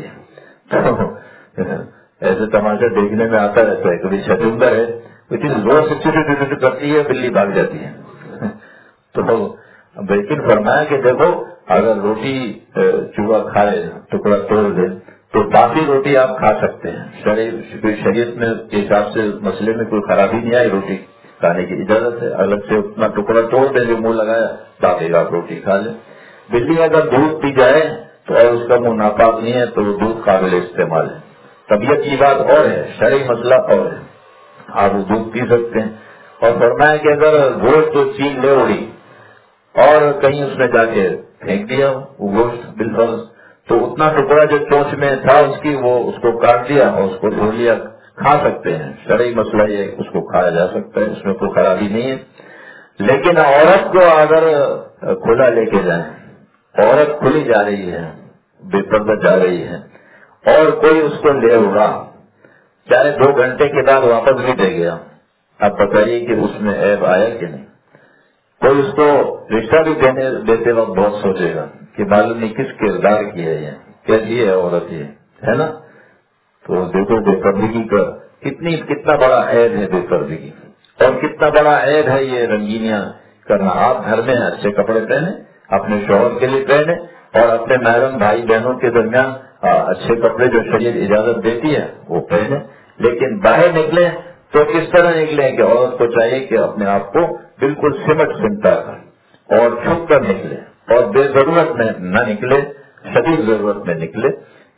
ہے. ایسے تماشا دیکھنے میں آتا رہتا ہے. کبھی چھتندر ہے, اتنی زور سے چھوٹی کرتی ہے, بلی بھاگ جاتی ہے. تو لیکن فرمایا کہ دیکھو اگر روٹی چوہا کھائے, ٹکڑا توڑ دے, تو باقی روٹی آپ کھا سکتے ہیں. شریعت میں کے حساب سے مسئلے میں کوئی خرابی نہیں آئی, روٹی کھانے کی اجازت ہے. الگ سے اتنا ٹکڑا توڑ دے جو منہ لگایا, باقی آپ روٹی کھا لیں. بلی اگر دودھ پی جائے تو اور اس کا منہ ناپاک نہیں ہے تو وہ دودھ قابل استعمال ہے. طبیعت کی بات اور ہے, شرعی مسئلہ اور ہے, آپ وہ دودھ پی سکتے ہیں. اور فرمایا کہ اگر گوشت تو چیز لے اڑی اور کہیں اس میں جا کے پھینک دیا وہ گوشت بالفرض, تو اتنا ٹکڑا جو چونچ میں تھا اس کی, وہ اس کو کاٹ دیا اور اس کو دھو لیا, کھا سکتے ہیں. شرعی مسئلہ یہ اس کو کھایا جا سکتا ہے, اس میں کوئی خرابی نہیں ہے. لیکن عورت کو اگر کھلا لے کے جائیں, عورت کھلی جا رہی ہے, بے پردہ جا رہی ہے, اور کوئی اس کو لے اڑا, چاہے 2 گھنٹے کے بعد واپس بھی دے گیا, اب بتائیے کہ اس میں عیب آیا کہ نہیں. کوئی اس کو رشتہ بھی دیتے وقت بہت سوچے گا کہ معلوم نہیں کس کردار کی ہے, یہ کیسی ہے عورت, یہ ہے نا. تو دیکھو بے پردگی کا کتنا بڑا عیب ہے, بے پردگی, اور کتنا بڑا عیب ہے یہ رنگینیاں کرنا. آپ گھر میں اچھے کپڑے پہنے, اپنے شوہر کے لیے پہنے, اور اپنے محرم بھائی بہنوں کے درمیان اچھے کپڑے جو شریعت اجازت دیتی ہے وہ پہنے. لیکن باہر نکلے تو کس طرح نکلیں کہ عورت کو چاہیے کہ اپنے آپ کو بالکل سمٹا کر اور چھپ کر نکلے, اور بے ضرورت میں نہ نکلے, شدید ضرورت میں نکلے.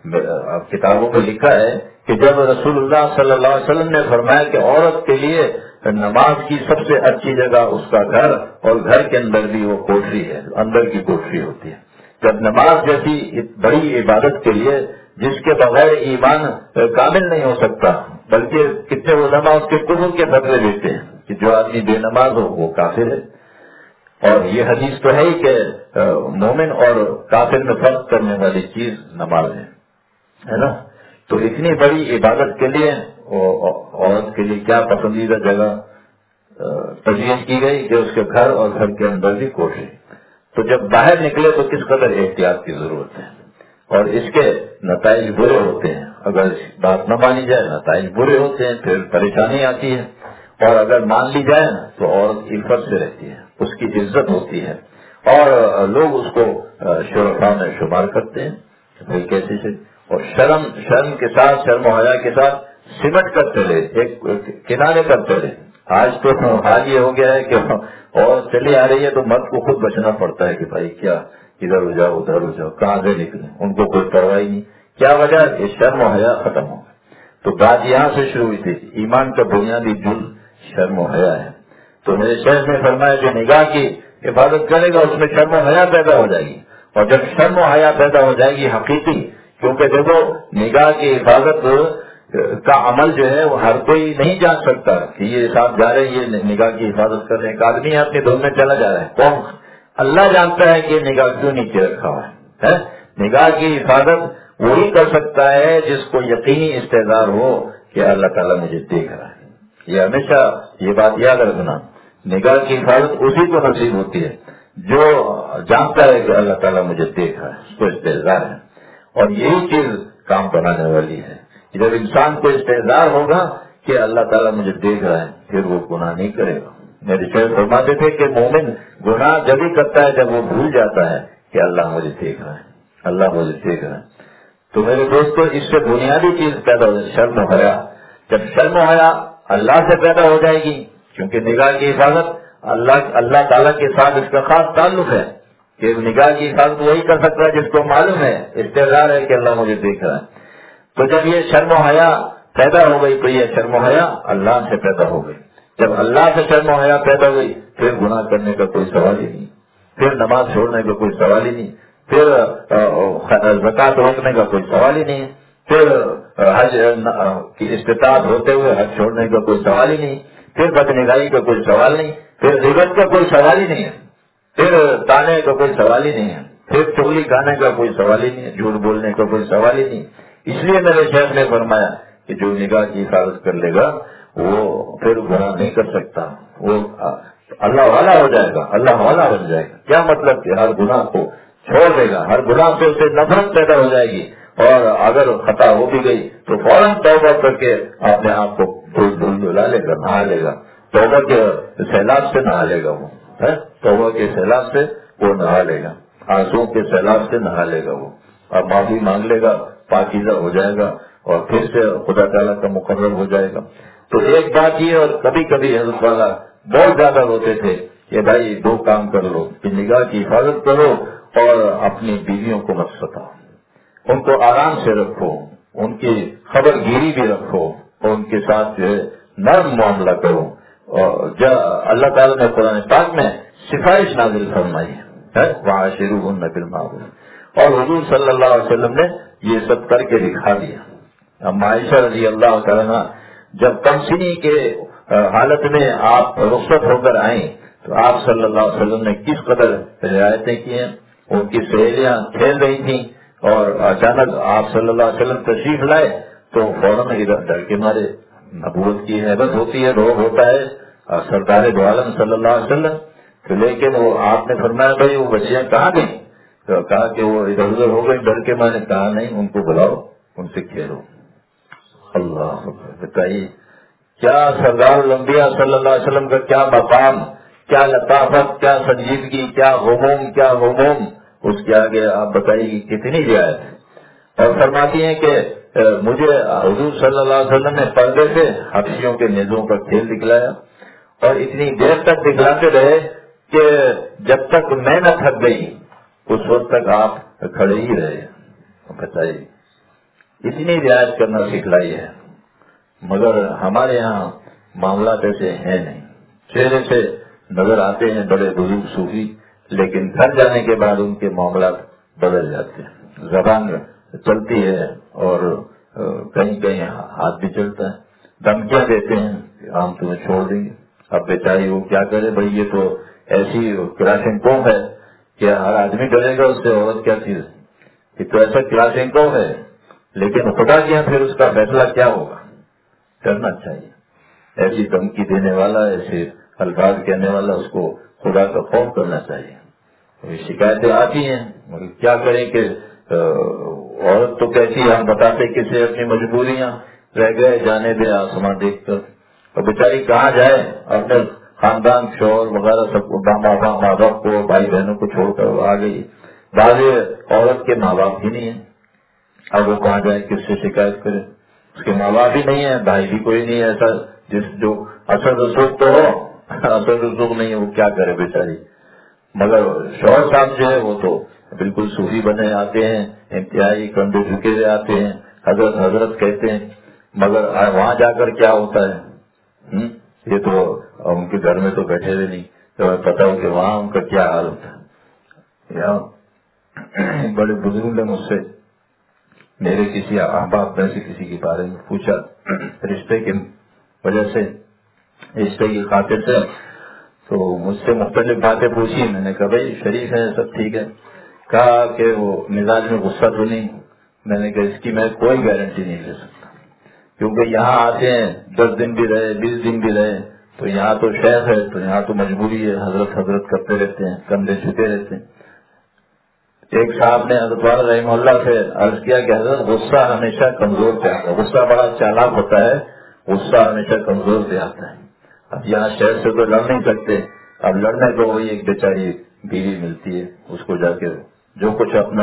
کتابوں میں لکھا ہے کہ جب رسول اللہ صلی اللہ علیہ وسلم نے فرمایا کہ عورت کے لیے نماز کی سب سے اچھی جگہ اس کا گھر, اور گھر کے اندر بھی وہ کوٹری ہے, اندر کی کوٹری ہوتی ہے. جب نماز جیسی بڑی عبادت کے لیے جس کے بغیر ایمان کامل نہیں ہو سکتا, بلکہ کتنے علماء اس کے کفر کے فتوے دیتے ہیں کہ جو آدمی بے نماز ہو وہ کافر ہے. اور یہ حدیث تو ہے ہی کہ مومن اور کافر میں فرق کرنے والی چیز نماز ہے نا. تو اتنی بڑی عبادت کے لیے عورت کے لیے کیا پسندیدہ جگہ تجویز کی گئی کہ اس کے گھر اور گھر کے اندر بھی کوشش. تو جب باہر نکلے تو کس قدر احتیاط کی ضرورت ہے, اور اس کے نتائج برے ہوتے ہیں. اگر بات نہ مانی جائے نتائج برے ہوتے ہیں, پھر پریشانی آتی ہے. اور اگر مان لی جائے تو عورت عفت سے رہتی ہے، اس کی عزت ہوتی ہے، اور لوگ اس کو شرفاء میں شمار کرتے ہیں. بھائی کیسے سے، اور شرم کے ساتھ، شرم و حیا کے ساتھ سمٹ کر چلے، ایک کنارے پر چلے. آج تو حال یہ ہو گیا ہے کہ اور چلی آ رہی ہے تو مرد کو خود بچنا پڑتا ہے کہ بھائی کیا ادھر ہو جاؤ ادھر ہو جاؤ، کہاں سے نکلیں، ان کو کوئی پرواہ نہیں. کیا وجہ؟ یہ شرم و حیا ختم ہو گئی. تو بات یہاں سے شروع ہوئی تھی. ایمان کا بنیادی جز شرم و حیا ہے. تو میرے شیخ نے فرمایا جو نگاہ کی حفاظت کرے گا اس میں شرم و حیا پیدا ہو جائے گی. اور جب شرم و حیا پیدا ہو جائے گی حقیقی، کیونکہ دیکھو نگاہ کی حفاظت کا عمل جو ہے وہ ہر کوئی نہیں جان سکتا کہ یہ صاحب جا رہے ہیں یہ نگاہ کی حفاظت کر رہے ہیں. ایک آدمی اپنی دھن میں چلا جا رہا ہے، کون؟ اللہ جانتا ہے کہ یہ نگاہ کیوں نیچے رکھا ہوا ہے. نگاہ کی حفاظت وہی کر سکتا ہے جس کو یقینی استحضار ہو کہ اللہ تعالیٰ مجھے دیکھ رہا ہے. یہ ہمیشہ یہ بات یاد رکھنا، نگاہ کی حفاظت اسی کو نصیب ہوتی ہے جو جانتا ہے کہ اللہ تعالیٰ مجھے دیکھ رہا ہے، اس کو استحضار ہے. اور یہی چیز کام بنانے والی ہے. جب انسان کو استحضار ہوگا کہ اللہ تعالیٰ مجھے دیکھ رہا ہے پھر وہ گناہ نہیں کرے گا. میرے شیخ فرماتے تھے کہ مومن گناہ جب ہی کرتا ہے جب وہ بھول جاتا ہے کہ اللہ مجھے دیکھ رہا ہے، اللہ مجھے دیکھ رہا ہے. تو میرے دوستو اس سے بنیادی چیز پیدا ہو جائے شرم و حیا. جب شرم و حیا اللہ سے پیدا ہو جائے گی، کیونکہ نگاہ کی حفاظت اللہ تعالیٰ کے ساتھ اس کا خاص تعلق ہے کہ نگاہ کی حفاظت وہی کر سکتا ہے جس کو معلوم ہے، استحضار ہے کہ اللہ مجھے دیکھ رہا ہے. تو جب یہ شرم و حیا پیدا ہو گئی تو یہ شرم و حیا اللہ سے پیدا ہو گئی. جب اللہ سے شرم و حیا پیدا ہوئی پھر گناہ کرنے کا کوئی سوال ہی نہیں، پھر نماز چھوڑنے کا کوئی سوال ہی نہیں، پھر زکات روکنے کا کوئی سوال ہی نہیں، پھر حج کی استطاعت ہوتے ہوئے حج چھوڑنے کا کوئی سوال ہی نہیں، پھر بدنگاہی کا کوئی سوال نہیں، پھر غیبت کا کوئی سوال ہی نہیں ہے، پھر تانے کا کوئی سوال ہی نہیں ہے، پھر چغلی کھانے کا کوئی سوال ہی نہیں ہے، جھوٹ بولنے کا کوئی سوال ہی نہیں. اس لیے میرے شیخ نے فرمایا کہ جو نگاہ کی حفاظت کر لے گا وہ پھر گناہ نہیں کر سکتا، وہ اللہ والا ہو جائے گا، اللہ والا بن جائے گا. کیا مطلب کہ ہر گناہ کو چھوڑ دے گا، ہر گناہ سے اسے نفرت پیدا ہو جائے گی، اور اگر خطا ہو بھی گئی تو فوراً توبہ کر کے اپنے آپ کو دھلا لے گا، نہا لے گا. توبہ کے سیلاب سے نہا لے گا، وہ توبہ کے سیلاب سے وہ نہا لے گا، آنسو کے سیلاب سے نہا لے گا وہ، اور معافی مانگ لے گا، پاکیزہ ہو جائے گا اور پھر سے خدا تعالیٰ کا مقرر ہو جائے گا. تو ایک بات یہ، اور کبھی کبھی حضرت والا بہت زیادہ روتے تھے کہ بھائی دو کام کر لو کہ نگاہ کی حفاظت کرو اور اپنی بیویوں کو مت ستاؤ، ان کو آرام سے رکھو، ان کی خبر گیری بھی رکھو اور ان کے ساتھ جو ہے نرم معاملہ کرو. اور اللہ تعالیٰ نے قرآن پاک میں سفارش نازل فرمائی ہے وَعَاشِرُوهُنَّ بِالْمَعْرُوفِ، اور حضور صلی اللہ علیہ وسلم نے یہ سب کر کے دکھا دیا. اب عائشہ رضی اللہ تعالیٰ عنہ جب کمسنی کے حالت میں آپ رخصت ہو کر آئیں تو آپ صلی اللہ علیہ وسلم نے کس قدر رعایتیں کی ہیں. ان کی سہیلیاں کھیل رہی تھیں اور اچانک آپ صلی اللہ علیہ وسلم تشریف لائے تو فوراً ادھر ڈر کے مارے. نبوت کی حیبت ہوتی ہے، روب ہوتا ہے سردار دو عالم صلی اللہ علیہ وسلم. تو لیکن وہ آپ نے فرمایا بھائی وہ بچیاں کہاں گئی؟ تو کہا کہ وہ ادھر ادھر ہو گئی ڈر کے مارے. کہا نہیں، ان کو بلاؤ، ان سے کھیلو. اللہ بتائیے کیا سردار الانبیاء صلی اللہ علیہ وسلم کا کیا مقام، کیا لطافت، کیا سنجیدگی، کیا ہموم اس کے آگے آپ بتائیے کہ کتنی رعایت ہے. اور فرماتی ہیں کہ مجھے حضور صلی اللہ علیہ وسلم نے پردے سے حبشیوں کے نیزوں کا کھیل دکھلایا اور اتنی دیر تک دکھلاتے رہے کہ جب تک میں نہ تھک گئی اس وقت تک آپ کھڑے ہی رہے. بتائیے اتنی رعایت کرنا سکھلائی ہے. مگر ہمارے یہاں معاملات ایسے ہیں نہیں. چہرے سے نظر آتے ہیں بڑے بزرگ صوفی، لیکن گھر جانے کے بعد ان کے معاملات بدل جاتے ہیں. زبان چلتی ہے اور کہیں کہیں ہاتھ بھی چلتا ہے. دھمکیاں دیتے ہیں کہ ہم تمہیں چھوڑ دیں گے. اب بیچاری وہ کیا کرے بھائی، یہ تو ایسی کراشن کوم ہے کہ ہر آدمی ڈرے گا اس سے. عورت کیا چیز ہے، یہ تو ایسا کراشن کوم ہے، لیکن خدا کے یہاں پھر اس کا فیصلہ کیا ہوگا. کرنا چاہیے. ایسی دھمکی دینے والا، ایسے الفاظ کہنے والا، اس کو خدا کا خوف کرنا چاہیے. شکایتیں آتی ہیں مگر کیا کریں کہ عورت تو کہتی ہے ہم بتاتے کسے اپنی مجبوریاں، رہ گئے جانے دے آسمان دیکھ کر. اور بیچاری کہاں جائے اپنے خاندان شوہر وغیرہ سب کو ماں باپ کو بھائی بہنوں کو چھوڑ کر وہ آ گئی. بعض عورت کے ماں باپ ہی نہیں ہیں, اب وہ کہاں جائے, کس سے شکایت کرے؟ اس کے ماں باپ ہی نہیں ہے, بھائی بھی کوئی نہیں ہے ایسا جو اصل رسوخ تو ہو, اصل رسوخ نہیں ہے, وہ کیا کرے بیچاری. مگر شوہر صاحب جو ہے وہ تو بالکل صوفی بنے آتے ہیں, انتہائی کندھے جھکے ہوئے آتے ہیں, حضرت حضرت کہتے ہیں, مگر وہاں جا کر کیا ہوتا ہے یہ تو ان کے گھر میں تو بیٹھے ہوئے نہیں, تو پتا ہو کہ وہاں ان کا کیا حال ہوتا ہے. یا بڑے بزرگ نے مجھ سے میرے کسی احباب میں سے کسی کے بارے میں پوچھا, رشتے کی وجہ سے, رشتے کی خاطر سے, تو مجھ سے مختلف باتیں پوچھی. میں نے کہا بھائی شریف ہے, سب ٹھیک ہے. کہا کہ وہ مزاج میں غصہ تو نہیں. میں نے کہا اس کی میں کوئی گارنٹی نہیں لے سکتا, کیونکہ یہاں آتے ہیں 10 دن بھی رہے 20 دن بھی رہے, تو یہاں تو شیخ ہے تو یہاں تو مجبوری ہے, حضرت حضرت کرتے رہتے ہیں, کندھے جھکے رہتے ہیں. ایک صاحب نے حضرت والا رحمہ اللہ سے عرض کیا کہ حضرت غصہ ہمیشہ کمزور پہ آتا ہے, غصہ بڑا چالاک ہوتا ہے, غصہ ہمیشہ کمزور پہ آتا ہے. اب یہاں شہر سے تو لڑ نہیں سکتے, اب لڑنے کو وہی ایک بیچاری بیوی ملتی ہے, اس کو جا کے جو کچھ اپنا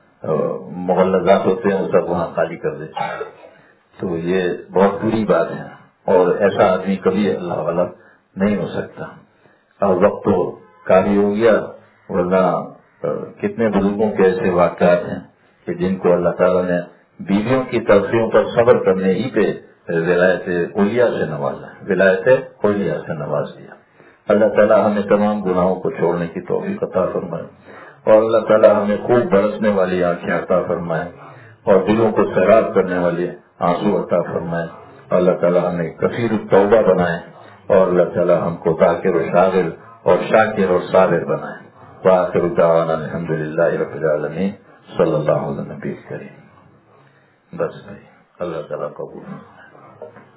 مغلظات ہوتے ہیں وہ سب وہاں خالی کر دیتے ہیں. تو یہ بہت بری بات ہے, اور ایسا آدمی کبھی اللہ والا نہیں ہو سکتا. اور وقت تو کافی ہو گیا, ورنہ کتنے بزرگوں کے ایسے واقعات ہیں کہ جن کو اللہ تعالیٰ نے بیویوں کی تلخیوں پر صبر کرنے ہی پہ ولایت اولیاء سے نوازا, ولایت اولیاء سے نواز دیا. اللہ تعالیٰ ہمیں تمام گناہوں کو چھوڑنے کی توفیق عطا فرمائے, اور اللہ تعالیٰ ہمیں خوب برسنے والی آنکھیں عطا فرمائے, اور دلوں کو سیراب کرنے والے آنسو عطا فرمائے. اللہ تعالیٰ ہمیں کثیر التوبہ بنائے, اور اللہ تعالیٰ ہم کو ذاکر و شاغر اور شاکر اور صابر بنائے. وآخر دعوانا الحمد للہ رب العالمین, صلی اللہ علیہ نبی کریم. بس بھائی اللہ تعالیٰ قبول.